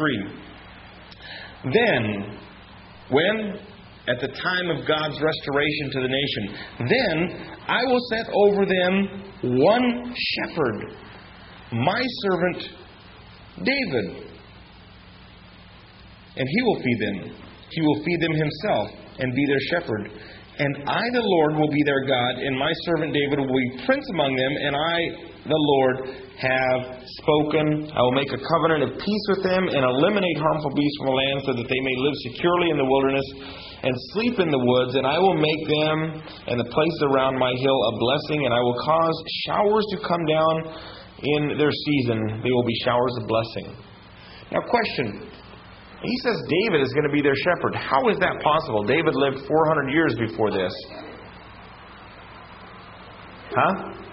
23. Then, when? At the time of God's restoration to the nation. Then I will set over them one shepherd, my servant David. And he will feed them. He will feed them himself and be their shepherd. And I, the Lord, will be their God, and my servant David will be prince among them, and I, the Lord, have spoken. I will make a covenant of peace with them and eliminate harmful beasts from the land so that they may live securely in the wilderness and sleep in the woods. And I will make them and the places around my hill a blessing, and I will cause showers to come down in their season. They will be showers of blessing. Now, question. He says David is going to be their shepherd. How is that possible? David lived 400 years before this. Huh?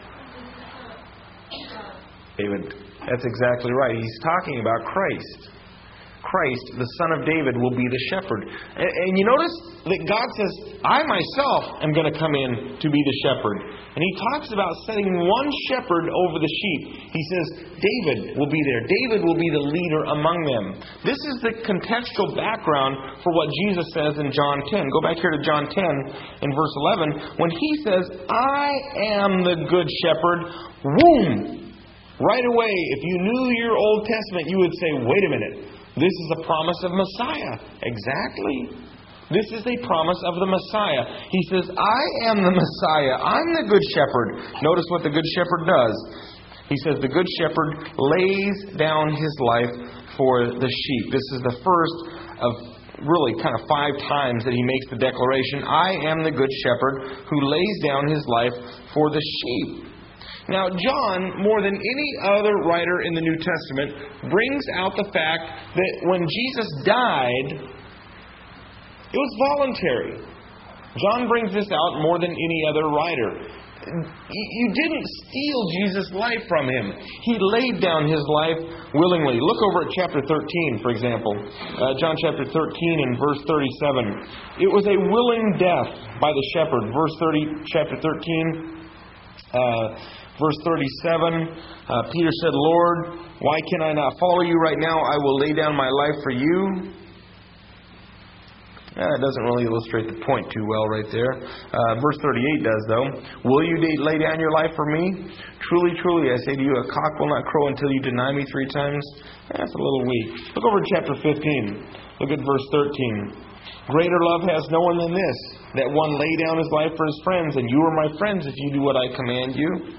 David, that's exactly right. He's talking about Christ. Christ, the Son of David, will be the shepherd. And you notice that God says, I myself am going to come in to be the shepherd. And He talks about setting one shepherd over the sheep. He says, David will be there. David will be the leader among them. This is the contextual background for what Jesus says in John 10. Go back here to John 10 in verse 11. When He says, I am the good shepherd, whom? Right away, if you knew your Old Testament, you would say, wait a minute. This is a promise of Messiah. Exactly. This is a promise of the Messiah. He says, I am the Messiah. I'm the good shepherd. Notice what the good shepherd does. He says the good shepherd lays down his life for the sheep. This is the first of really kind of 5 times that he makes the declaration, I am the good shepherd who lays down his life for the sheep. Now, John, more than any other writer in the New Testament, brings out the fact that when Jesus died, it was voluntary. John brings this out more than any other writer. You didn't steal Jesus' life from Him. He laid down His life willingly. Look over at chapter 13, for example. John chapter 13 and verse 37. It was a willing death by the shepherd. Chapter 13... Verse 37, Peter said, Lord, why can I not follow you right now? I will lay down my life for you. That doesn't really illustrate the point too well right there. Verse 38 does, though. Will you lay down your life for me? Truly, truly, I say to you, a cock will not crow until you deny me 3 times. That's a little weak. Look over at chapter 15. Look at verse 13. Greater love has no one than this, that one lay down his life for his friends, and you are my friends if you do what I command you.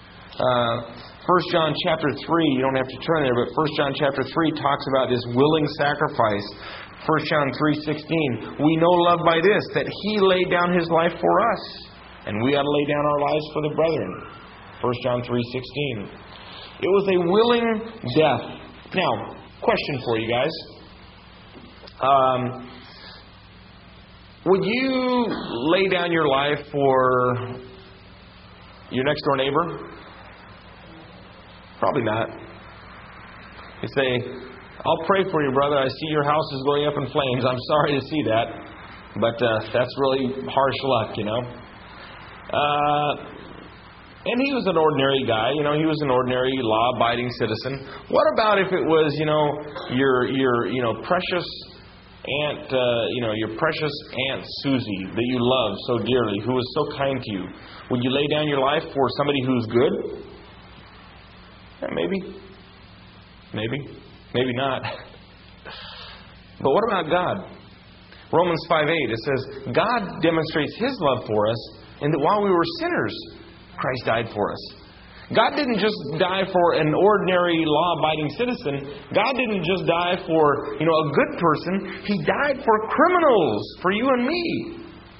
1 John chapter 3, you don't have to turn there, but 1 John chapter 3 talks about this willing sacrifice. 1 John 3:16, we know love by this, that He laid down His life for us, and we ought to lay down our lives for the brethren. 1 John 3:16. It was a willing death. Now, question for you guys. Would you lay down your life for your next door neighbor? Probably not. You say, I'll pray for you, brother. I see your house is going up in flames. I'm sorry to see that. But that's really harsh luck, you know. And he was an ordinary guy. You know, he was an ordinary law-abiding citizen. What about if it was, your precious Aunt, your precious Aunt Susie that you love so dearly, who was so kind to you? Would you lay down your life for somebody who's good? Yeah, maybe. Maybe not. But what about God? Romans 5:8, it says, God demonstrates His love for us in that while we were sinners, Christ died for us. God didn't just die for an ordinary law-abiding citizen. God didn't just die for, a good person. He died for criminals, for you and me.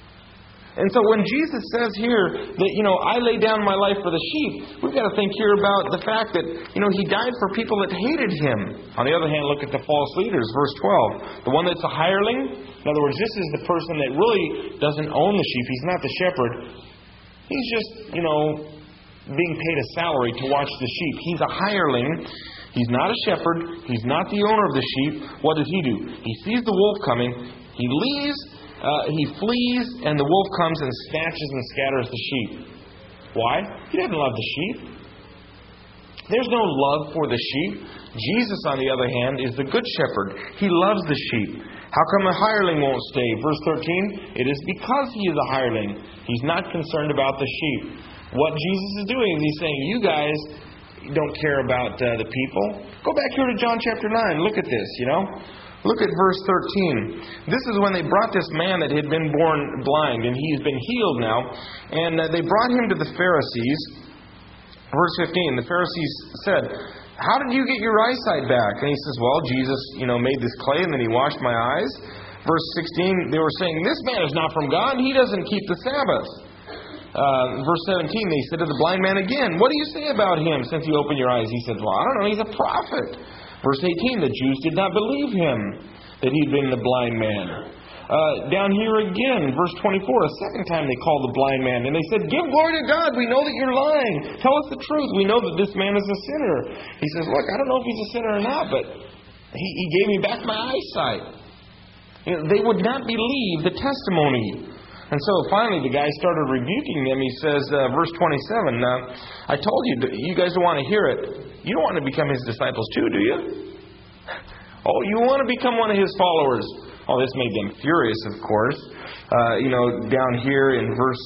And so when Jesus says here that, I lay down my life for the sheep, we've got to think here about the fact that, He died for people that hated Him. On the other hand, look at the false leaders, verse 12. The one that's a hireling, in other words, this is the person that really doesn't own the sheep. He's not the shepherd. He's just, being paid a salary to watch the sheep. He's a hireling. He's not a shepherd. He's not the owner of the sheep. What does he do? He sees the wolf coming. He leaves. He flees, and the wolf comes and snatches and scatters the sheep. Why? He doesn't love the sheep. There's no love for the sheep. Jesus, on the other hand, is the good shepherd. He loves the sheep. How come a hireling won't stay? Verse 13, it is because he is a hireling. He's not concerned about the sheep. What Jesus is doing is He's saying, you guys don't care about the people. Go back here to John chapter 9. Look at this, Look at verse 13. This is when they brought this man that had been born blind, and he's been healed now. And they brought him to the Pharisees. Verse 15, the Pharisees said, how did you get your eyesight back? And he says, well, Jesus, made this clay, and then He washed my eyes. Verse 16, they were saying, this man is not from God. He doesn't keep the Sabbath. Verse 17, they said to the blind man again, what do you say about him since he opened your eyes? He said, well, I don't know, he's a prophet. Verse 18, the Jews did not believe him that he'd been the blind man. Down here again, verse 24, a second time they called the blind man, and they said, give glory to God, we know that you're lying. Tell us the truth, we know that this man is a sinner. He says, look, I don't know if he's a sinner or not, but he gave me back my eyesight. They would not believe the testimony. And so finally the guy started rebuking them. He says, verse 27, I told you, you guys don't want to hear it. You don't want to become His disciples too, do you? Oh, you want to become one of His followers. Oh, this made them furious, of course. Down here in verse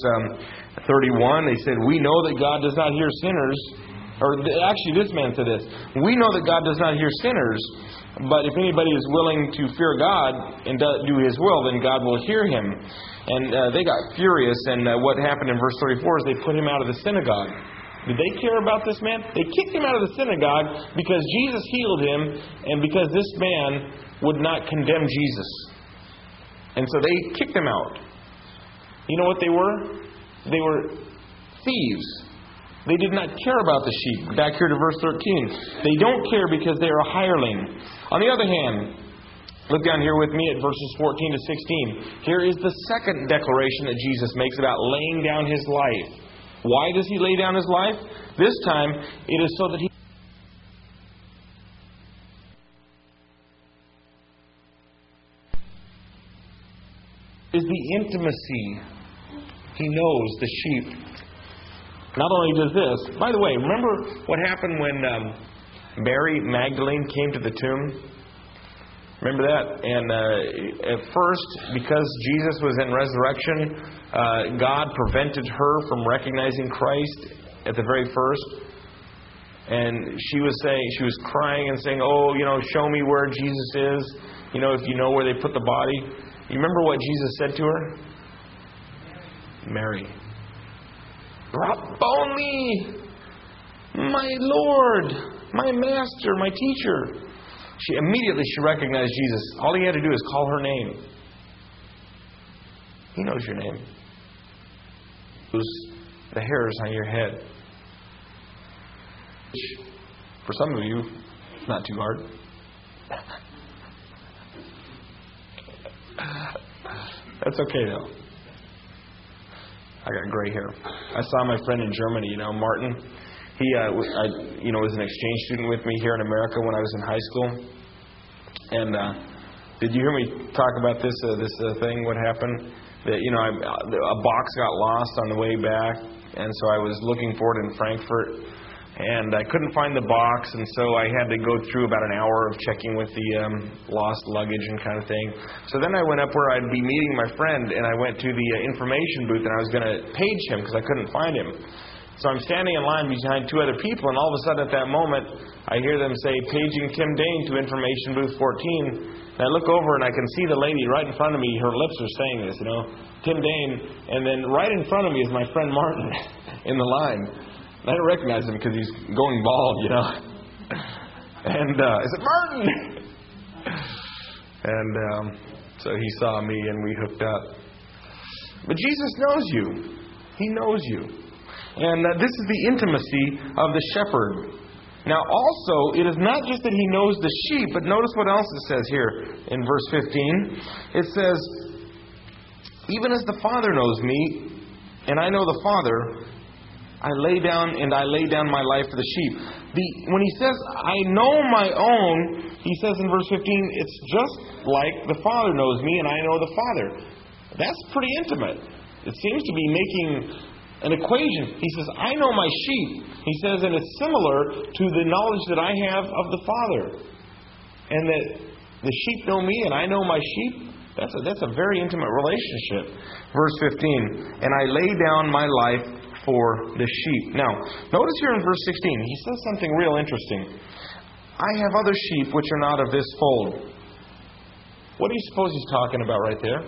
31, they said, we know that God does not hear sinners. Or actually, this man said this. We know that God does not hear sinners, but if anybody is willing to fear God and do His will, then God will hear him. And they got furious, and what happened in verse 34 is they put him out of the synagogue. Did they care about this man? They kicked him out of the synagogue because Jesus healed him and because this man would not condemn Jesus. And so they kicked him out. You know what they were? They were thieves. They did not care about the sheep. Back here to verse 13. They don't care because they are a hireling. On the other hand, look down here with me at verses 14 to 16. Here is the second declaration that Jesus makes about laying down His life. Why does He lay down His life? This time, it is so that He is the intimacy. He knows the sheep. Not only does this, by the way, remember what happened when Mary Magdalene came to the tomb? Remember that? And at first, because Jesus was in resurrection, God prevented her from recognizing Christ at the very first. And she was crying and saying, oh, show me where Jesus is. If you know where they put the body. You remember what Jesus said to her? Mary. Rabboni, my Lord, my Master, my Teacher. She immediately recognized Jesus. All He had to do is call her name. He knows your name. Who's the hairs on your head. For some of you, it's not too hard. That's okay though. I got gray hair. I saw my friend in Germany, Martin. He was an exchange student with me here in America when I was in high school. And did you hear me talk about this thing? What happened? That a box got lost on the way back, and so I was looking for it in Frankfurt, and I couldn't find the box, and so I had to go through about an hour of checking with the lost luggage and kind of thing. So then I went up where I'd be meeting my friend, and I went to the information booth, and I was going to page him because I couldn't find him. So I'm standing in line behind two other people, and all of a sudden at that moment, I hear them say, "Paging Tim Dane to information booth 14." And I look over and I can see the lady right in front of me. Her lips are saying this, Tim Dane. And then right in front of me is my friend Martin in the line. And I don't recognize him because he's going bald, And I said, "Martin!" And so he saw me and we hooked up. But Jesus knows you. He knows you. And this is the intimacy of the shepherd. Now also, it is not just that He knows the sheep, but notice what else it says here in verse 15. It says, "Even as the Father knows me, and I know the Father, I lay down my life for the sheep." When He says, "I know my own," He says in verse 15, it's just like the Father knows me and I know the Father. That's pretty intimate. It seems to be making an equation. He says, "I know my sheep." He says, and it's similar to the knowledge that I have of the Father. And that the sheep know me and I know my sheep. That's a very intimate relationship. Verse 15, "And I lay down my life for the sheep." Now, notice here in verse 16, He says something real interesting. "I have other sheep which are not of this fold." What do you suppose He's talking about right there?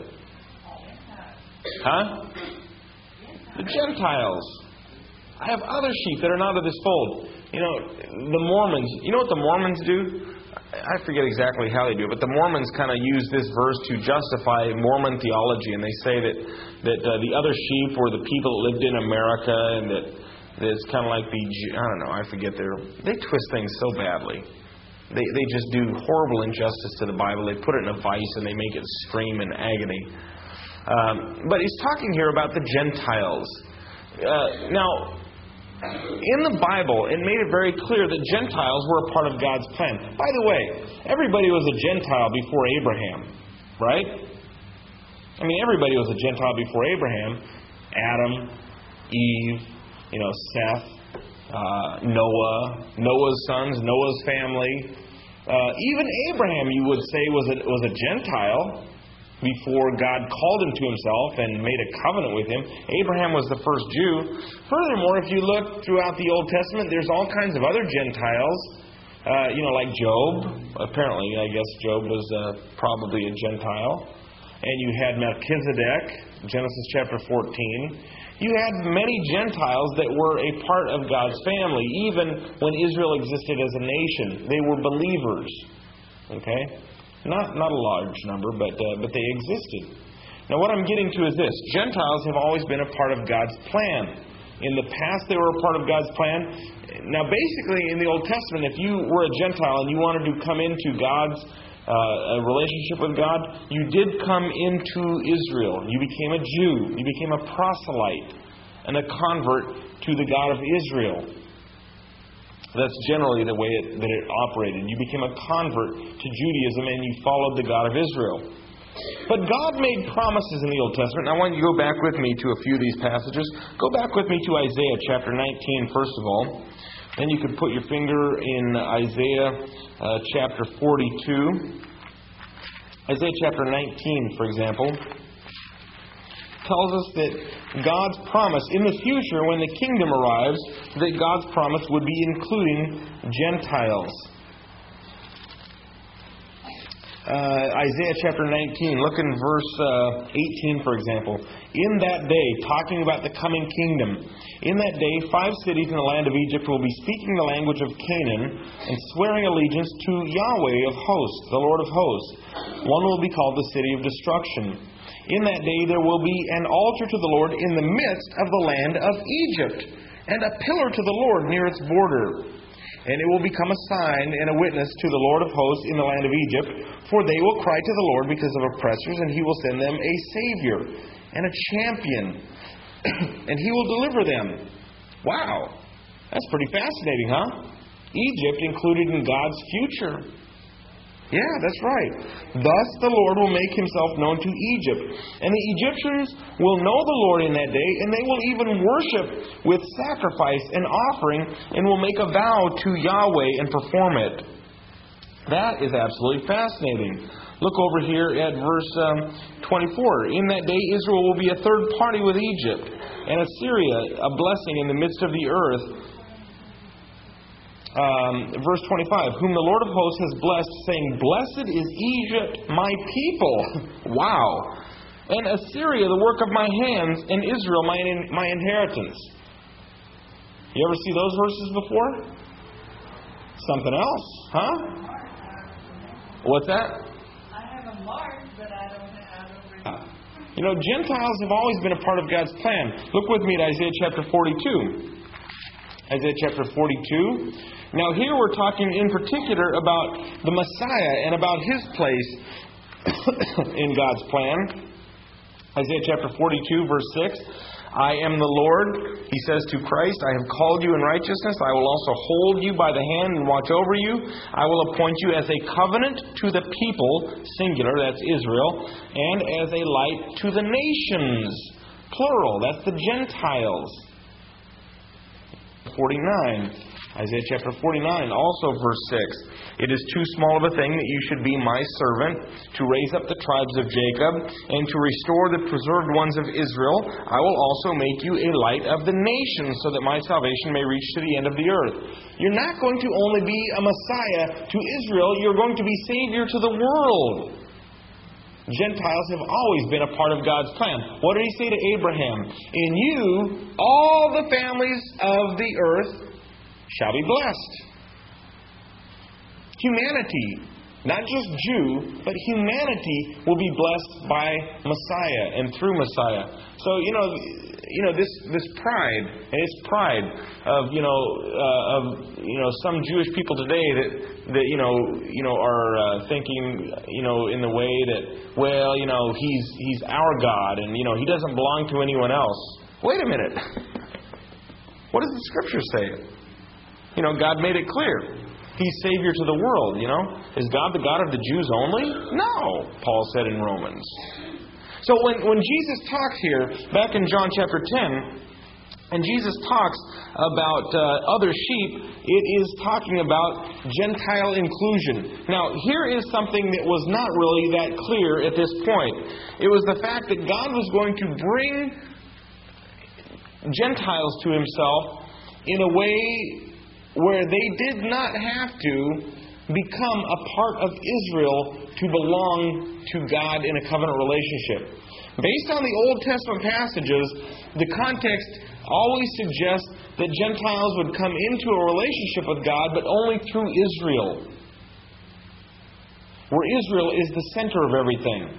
Huh? The Gentiles. "I have other sheep that are not of this fold." The Mormons. You know what the Mormons do? I forget exactly how they do it, but the Mormons kind of use this verse to justify Mormon theology, and they say that the other sheep were the people that lived in America, and that it's kind of like I forget they twist things so badly. They just do horrible injustice to the Bible. They put it in a vice and they make it scream in agony. But He's talking here about the Gentiles. Now, in the Bible, it made it very clear that Gentiles were a part of God's plan. By the way, everybody was a Gentile before Abraham, right? I mean, everybody was a Gentile before Abraham. Adam, Eve, Seth, Noah's sons, Noah's family. Even Abraham, you would say, was a Gentile before God called him to Himself and made a covenant with him. Abraham was the first Jew. Furthermore, if you look throughout the Old Testament, there's all kinds of other Gentiles, like Job. Apparently, I guess Job was probably a Gentile. And you had Melchizedek, Genesis chapter 14. You had many Gentiles that were a part of God's family, even when Israel existed as a nation. They were believers. Okay? Not a large number, but they existed. Now what I'm getting to is this. Gentiles have always been a part of God's plan. In the past they were a part of God's plan. Now basically in the Old Testament, if you were a Gentile and you wanted to come into God's relationship with God, you did come into Israel. You became a Jew. You became a proselyte and a convert to the God of Israel. That's generally the way that it operated. You became a convert to Judaism and you followed the God of Israel. But God made promises in the Old Testament. And I want you to go back with me to a few of these passages. Go back with me to Isaiah chapter 19, first of all. Then you could put your finger in Isaiah chapter 42. Isaiah chapter 19, for example, tells us that God's promise in the future, when the kingdom arrives, that God's promise would be including Gentiles. Isaiah chapter 19, look in verse 18, for example. "In that day," talking about the coming kingdom, "in that day 5 cities in the land of Egypt will be speaking the language of Canaan and swearing allegiance to Yahweh of hosts, the Lord of hosts. One will be called the city of destruction. In that day there will be an altar to the Lord in the midst of the land of Egypt, and a pillar to the Lord near its border. And it will become a sign and a witness to the Lord of hosts in the land of Egypt, for they will cry to the Lord because of oppressors, and He will send them a Savior and a champion, and He will deliver them." Wow, that's pretty fascinating, huh? Egypt included in God's future. Yeah, that's right. "Thus the Lord will make Himself known to Egypt, and the Egyptians will know the Lord in that day, and they will even worship with sacrifice and offering, and will make a vow to Yahweh and perform it." That is absolutely fascinating. Look over here at verse 24. In that day Israel will be a third party with Egypt, and Assyria a blessing in the midst of the earth. Verse 25. Whom the Lord of hosts has blessed, saying, Blessed is Egypt, my people. Wow. And Assyria the work of my hands, and Israel my inheritance. You ever see those verses before? Something else, huh? What's that? I have a mark, but I don't have a... You know, Gentiles have always been a part of God's plan. Look with me at Isaiah chapter 42. Isaiah chapter 42. Now here we're talking in particular about the Messiah and about His place in God's plan. Isaiah chapter 42, verse 6. I am the Lord, He says to Christ, I have called you in righteousness. I will also hold you by the hand and watch over you. I will appoint you as a covenant to the people, singular, that's Israel, and as a light to the nations, plural, that's the Gentiles. 49. Isaiah chapter 49, also verse 6. It is too small of a thing that you should be my servant, to raise up the tribes of Jacob, and to restore the preserved ones of Israel. I will also make you a light of the nations, so that my salvation may reach to the end of the earth. You're not going to only be a Messiah to Israel, you're going to be Savior to the world. Gentiles have always been a part of God's plan. What did He say to Abraham? In you, all the families of the earth shall be blessed. Humanity, not just Jew, but humanity will be blessed by Messiah and through Messiah. So this pride, and it's pride of some Jewish people today that are thinking in the way that he's our God and He doesn't belong to anyone else. Wait a minute. What does the Scripture say? God made it clear. He's Savior to the world, Is God the God of the Jews only? No, Paul said in Romans. So when Jesus talks here, back in John chapter 10, and Jesus talks about other sheep, it is talking about Gentile inclusion. Now, here is something that was not really that clear at this point. It was the fact that God was going to bring Gentiles to Himself in a way where they did not have to become a part of Israel to belong to God in a covenant relationship. Based on the Old Testament passages, the context always suggests that Gentiles would come into a relationship with God, but only through Israel, where Israel is the center of everything.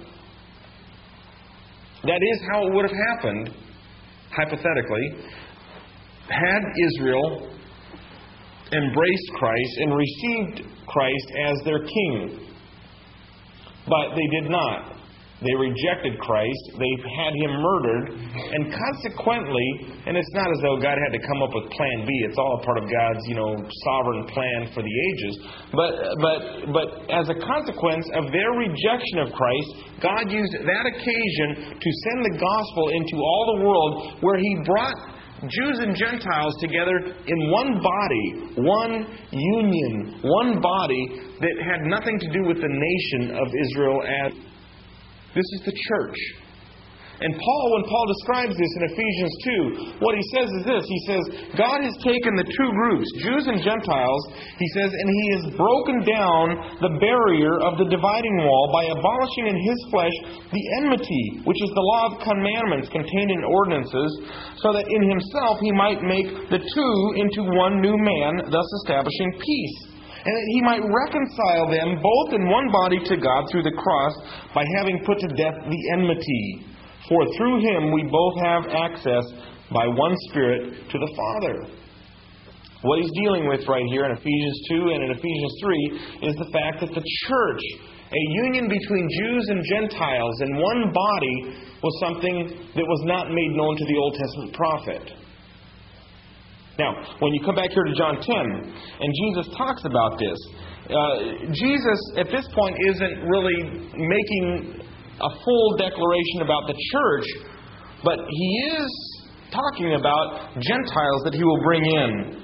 That is how it would have happened, hypothetically, had Israel embraced Christ and received Christ as their king. But they did not. They rejected Christ. They had Him murdered. And consequently, and it's not as though God had to come up with plan B. It's all a part of God's, sovereign plan for the ages. But as a consequence of their rejection of Christ, God used that occasion to send the gospel into all the world, where He brought Jews and Gentiles together in one body, one union, one body that had nothing to do with the nation of Israel. As this is the church. And when Paul describes this in Ephesians 2, what he says is this. He says, God has taken the two groups, Jews and Gentiles, he says, and He has broken down the barrier of the dividing wall by abolishing in His flesh the enmity, which is the law of commandments contained in ordinances, so that in Himself He might make the two into one new man, thus establishing peace. And that He might reconcile them both in one body to God through the cross, by having put to death the enmity. For through Him we both have access by one Spirit to the Father. What he's dealing with right here in Ephesians 2 and in Ephesians 3 is the fact that the church, a union between Jews and Gentiles in one body, was something that was not made known to the Old Testament prophet. Now, when you come back here to John 10, and Jesus talks about this, Jesus at this point isn't really making a full declaration about the church, but He is talking about Gentiles that He will bring in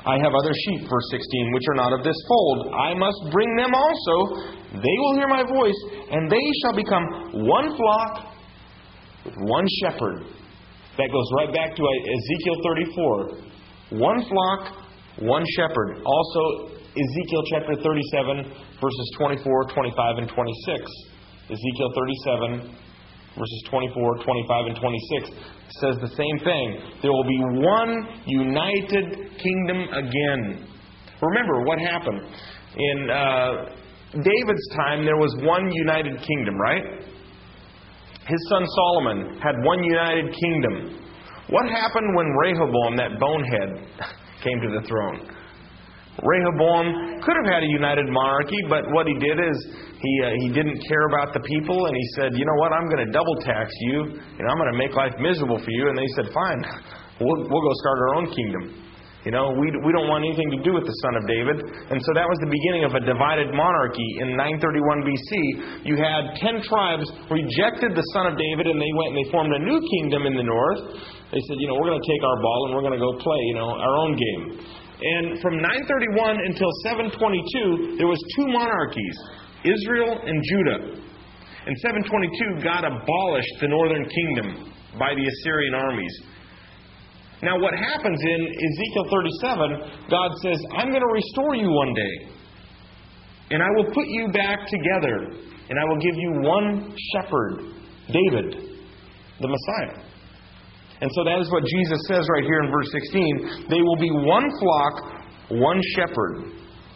I have other sheep, verse 16, which are not of this fold. I must bring them also. They will hear my voice, and they shall become one flock with one shepherd. That goes right back to Ezekiel 34. One flock, one shepherd. Also, Ezekiel chapter 37, verses 24, 25, and 26. Ezekiel 37, verses 24, 25, and 26 says the same thing. There will be one united kingdom again. Remember what happened. In David's time, there was one united kingdom, right? His son Solomon had one united kingdom. What happened when Rehoboam, that bonehead, came to the throne? Rehoboam could have had a united monarchy, but what he did is he didn't care about the people, and he said, you know what, I'm going to double tax you, and I'm going to make life miserable for you. And they said, fine, we'll go start our own kingdom. You know, we don't want anything to do with the son of David. And so that was the beginning of a divided monarchy. In 931 BC, you had 10 tribes rejected the son of David, and they went and they formed a new kingdom in the north. They said, you know, we're going to take our ball and we're going to go play, our own game. And from 931 until 722, there was two monarchies, Israel and Judah. In 722, God abolished the northern kingdom by the Assyrian armies. Now what happens in Ezekiel 37, God says, I'm going to restore you one day. And I will put you back together. And I will give you one shepherd, David, the Messiah. And so that is what Jesus says right here in verse 16. They will be one flock, one shepherd.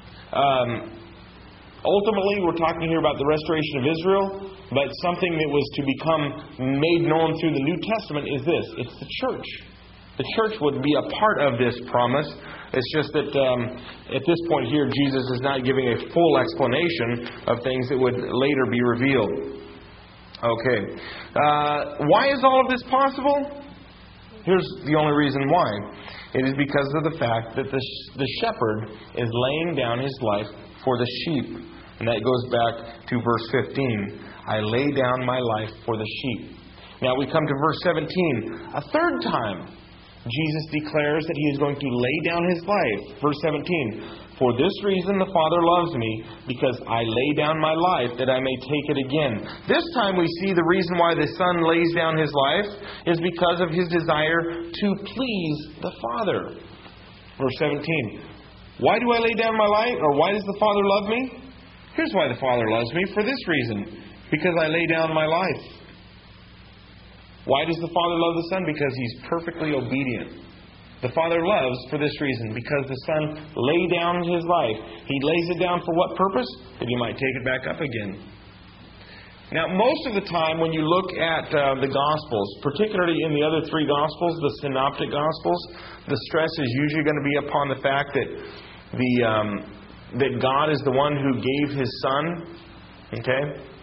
Ultimately, we're talking here about the restoration of Israel, but something that was to become made known through the New Testament is this. It's the church. The church would be a part of this promise. It's just that at this point here, Jesus is not giving a full explanation of things that would later be revealed. Okay. Why is all of this possible? Here's the only reason why. It is because of the fact that the shepherd is laying down his life for the sheep. And that goes back to verse 15. I lay down my life for the sheep. Now we come to verse 17. A third time, Jesus declares that He is going to lay down His life. Verse 17. For this reason the Father loves me, because I lay down my life that I may take it again. This time we see the reason why the Son lays down His life is because of His desire to please the Father. Verse 17. Why do I lay down my life? Or why does the Father love me? Here's why the Father loves me. For this reason. Because I lay down my life. Why does the Father love the Son? Because He's perfectly obedient. The Father loves for this reason, because the Son laid down His life. He lays it down for what purpose? That He might take it back up again. Now, most of the time when you look at the Gospels, particularly in the other three Gospels, the Synoptic Gospels, the stress is usually going to be upon the fact that that God is the one who gave His Son. Okay?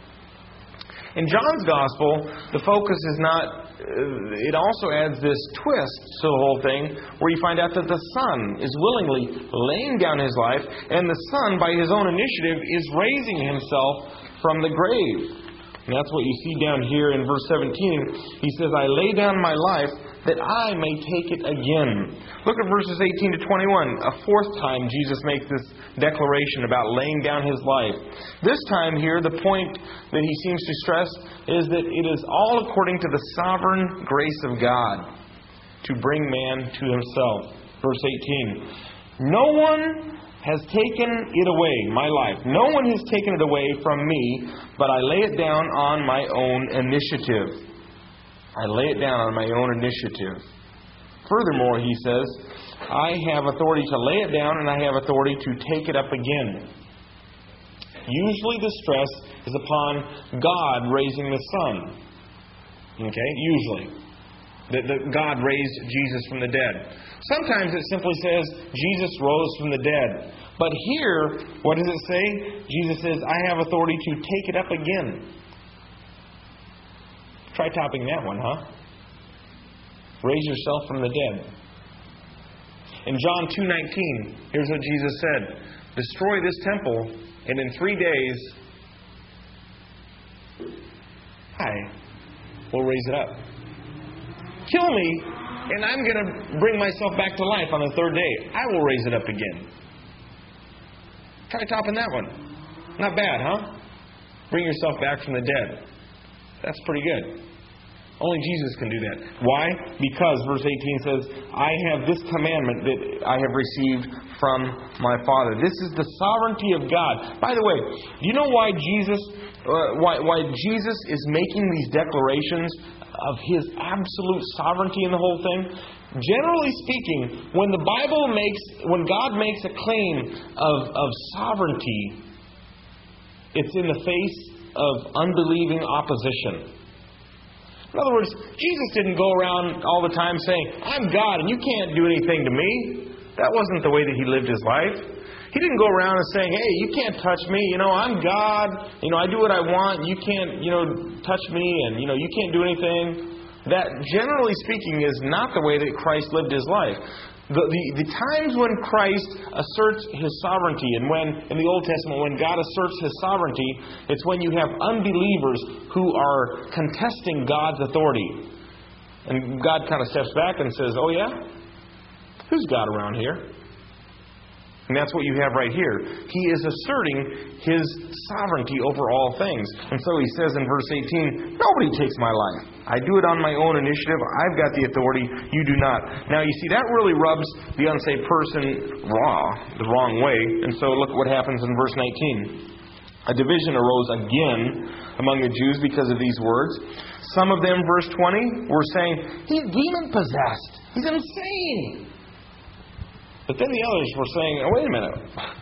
In John's Gospel, the focus is not... It also adds this twist to the whole thing, where you find out that the Son is willingly laying down His life, and the Son, by His own initiative, is raising Himself from the grave. And that's what you see down here in verse 17. He says, I lay down my life that I may take it again. Look at verses 18 to 21. A fourth time Jesus makes this declaration about laying down His life. This time here, the point that He seems to stress is that it is all according to the sovereign grace of God to bring man to Himself. Verse 18. No one has taken it away, my life. No one has taken it away from me, but I lay it down on my own initiative. I lay it down on my own initiative. Furthermore, he says, I have authority to lay it down, and I have authority to take it up again. Usually the stress is upon God raising the Son. Okay? Usually. That God raised Jesus from the dead. Sometimes it simply says, Jesus rose from the dead. But here, what does it say? Jesus says, I have authority to take it up again. Try topping that one, huh? Raise yourself from the dead. In John 2:19, here's what Jesus said. Destroy this temple, and in 3 days, we'll raise it up. Kill me, and I'm going to bring myself back to life on the third day. I will raise it up again. Try topping that one. Not bad, huh? Bring yourself back from the dead. That's pretty good. Only Jesus can do that. Why? Because, verse 18 says, I have this commandment that I have received from my Father. This is the sovereignty of God. By the way, do you know why Jesus is making these declarations of His absolute sovereignty in the whole thing? Generally speaking, when God makes a claim of sovereignty, it's in the face of unbelieving opposition. In other words, Jesus didn't go around all the time saying, I'm God and you can't do anything to me. That wasn't the way that He lived His life. He didn't go around and saying, hey, you can't touch me. I'm God. I do what I want. You can't, touch me and, you can't do anything. That, generally speaking, is not the way that Christ lived His life. The times when Christ asserts His sovereignty, and when, in the Old Testament, when God asserts His sovereignty, it's when you have unbelievers who are contesting God's authority. And God kind of steps back and says, oh yeah? Who's God around here? And that's what you have right here. He is asserting His sovereignty over all things. And so He says in verse 18, nobody takes my life. I do it on my own initiative. I've got the authority. You do not. Now, you see, that really rubs the unsaved person the wrong way. And so look what happens in verse 19. A division arose again among the Jews because of these words. Some of them, verse 20, were saying, he's demon-possessed. He's insane. But then the others were saying, oh, wait a minute.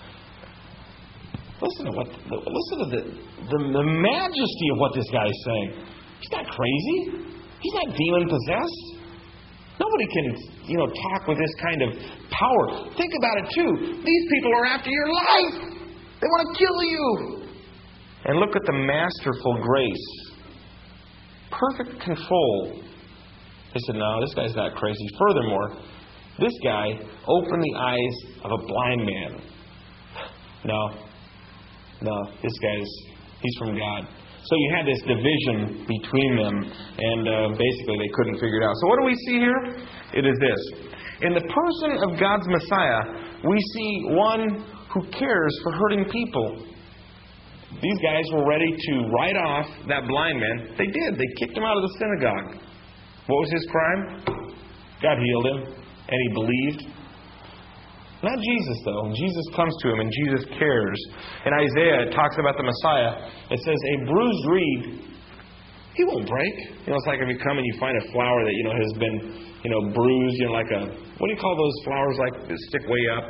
Listen to the majesty of what this guy is saying. He's not crazy. He's not demon-possessed. Nobody can, talk with this kind of power. Think about it, too. These people are after your life. They want to kill you. And look at the masterful grace. Perfect control. They said, no, this guy's not crazy. Furthermore, this guy opened the eyes of a blind man. No, he's from God. So you had this division between them, and basically they couldn't figure it out. So what do we see here? It is this. In the person of God's Messiah, we see one who cares for hurting people. These guys were ready to write off that blind man. They did. They kicked him out of the synagogue. What was his crime? God healed him. And he believed. Not Jesus, though. Jesus comes to him and Jesus cares. In Isaiah, it talks about the Messiah. It says, a bruised reed, he won't break. It's like if you come and you find a flower that, has been, bruised, like a, what do you call those flowers like that stick way up?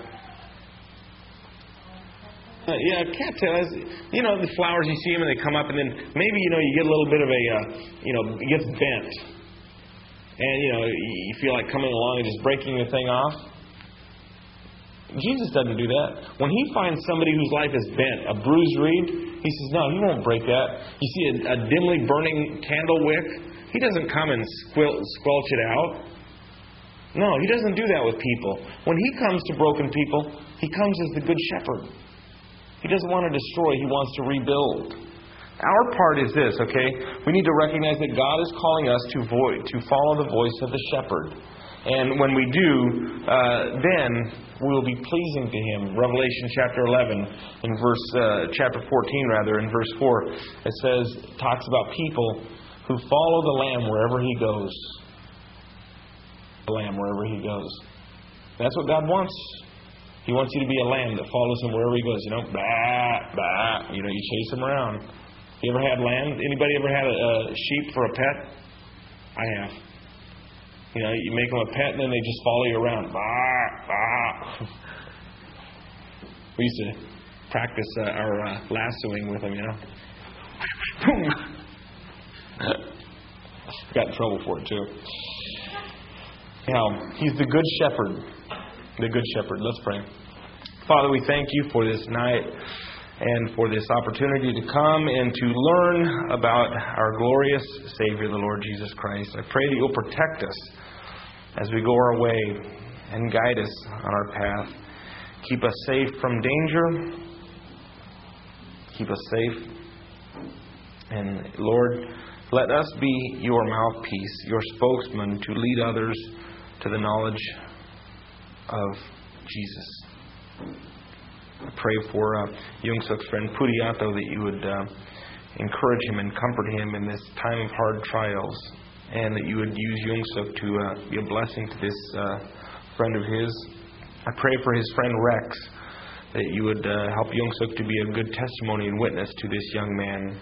Yeah, cattails. The flowers, you see them and they come up and then maybe, you get a little bit of a, it gets bent. And, you feel like coming along and just breaking the thing off. Jesus doesn't do that. When He finds somebody whose life is bent, a bruised reed, He says, no, He won't break that. You see a dimly burning candle wick, He doesn't come and squelch it out. No, He doesn't do that with people. When He comes to broken people, He comes as the good shepherd. He doesn't want to destroy, He wants to rebuild. Our part is this, okay? We need to recognize that God is calling us to follow the voice of the shepherd. And when we do, then we will be pleasing to Him. Revelation chapter 11, chapter 14 in verse 4, it talks about people who follow the Lamb wherever He goes. The Lamb wherever He goes. That's what God wants. He wants you to be a lamb that follows Him wherever He goes. You chase Him around. You ever had lamb? Anybody ever had a sheep for a pet? I have. You make them a pet and then they just follow you around. We used to practice our lassoing with them, Got in trouble for it too. He's the good shepherd. The good shepherd. Let's pray. Father, we thank You for this night and for this opportunity to come and to learn about our glorious Savior, the Lord Jesus Christ. I pray that You'll protect us as we go our way and guide us on our path. Keep us safe from danger. Keep us safe. And Lord, let us be Your mouthpiece, Your spokesman to lead others to the knowledge of Jesus. I pray for Young-suk's friend Puriato that you would encourage him and comfort him in this time of hard trials, and that you would use Young-suk to be a blessing to this friend of his. I pray for his friend Rex, that you would help Young-suk to be a good testimony and witness to this young man.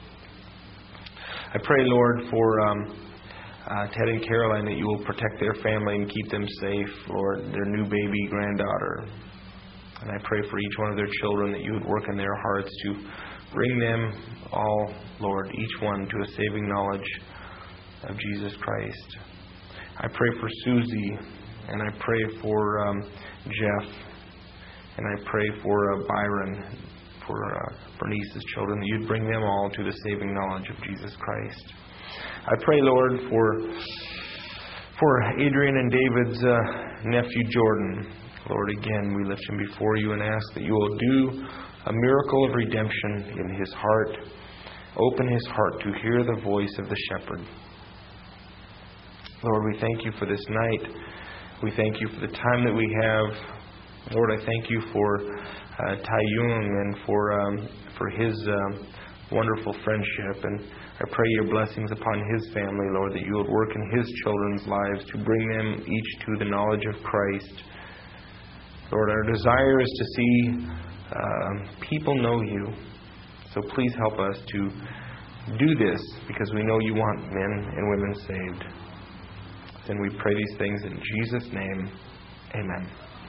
I pray, Lord, for Ted and Caroline, that you will protect their family and keep them safe, Lord, their new baby granddaughter. And I pray for each one of their children, that you would work in their hearts to bring them all, Lord, each one to a saving knowledge of Jesus Christ. I pray for Susie, and I pray for Jeff, and I pray for Byron, for Bernice's children, that you'd bring them all to the saving knowledge of Jesus Christ. I pray, Lord, for Adrian and David's nephew Jordan. Lord, again, we lift him before you and ask that you will do a miracle of redemption in his heart. Open his heart to hear the voice of the shepherd. Lord, we thank you for this night. We thank you for the time that we have. Lord, I thank you for Tai Yung and for his wonderful friendship. And I pray your blessings upon his family, Lord, that you would work in his children's lives to bring them each to the knowledge of Christ. Lord, our desire is to see people know you. So please help us to do this, because we know you want men and women saved. And we pray these things in Jesus' name. Amen.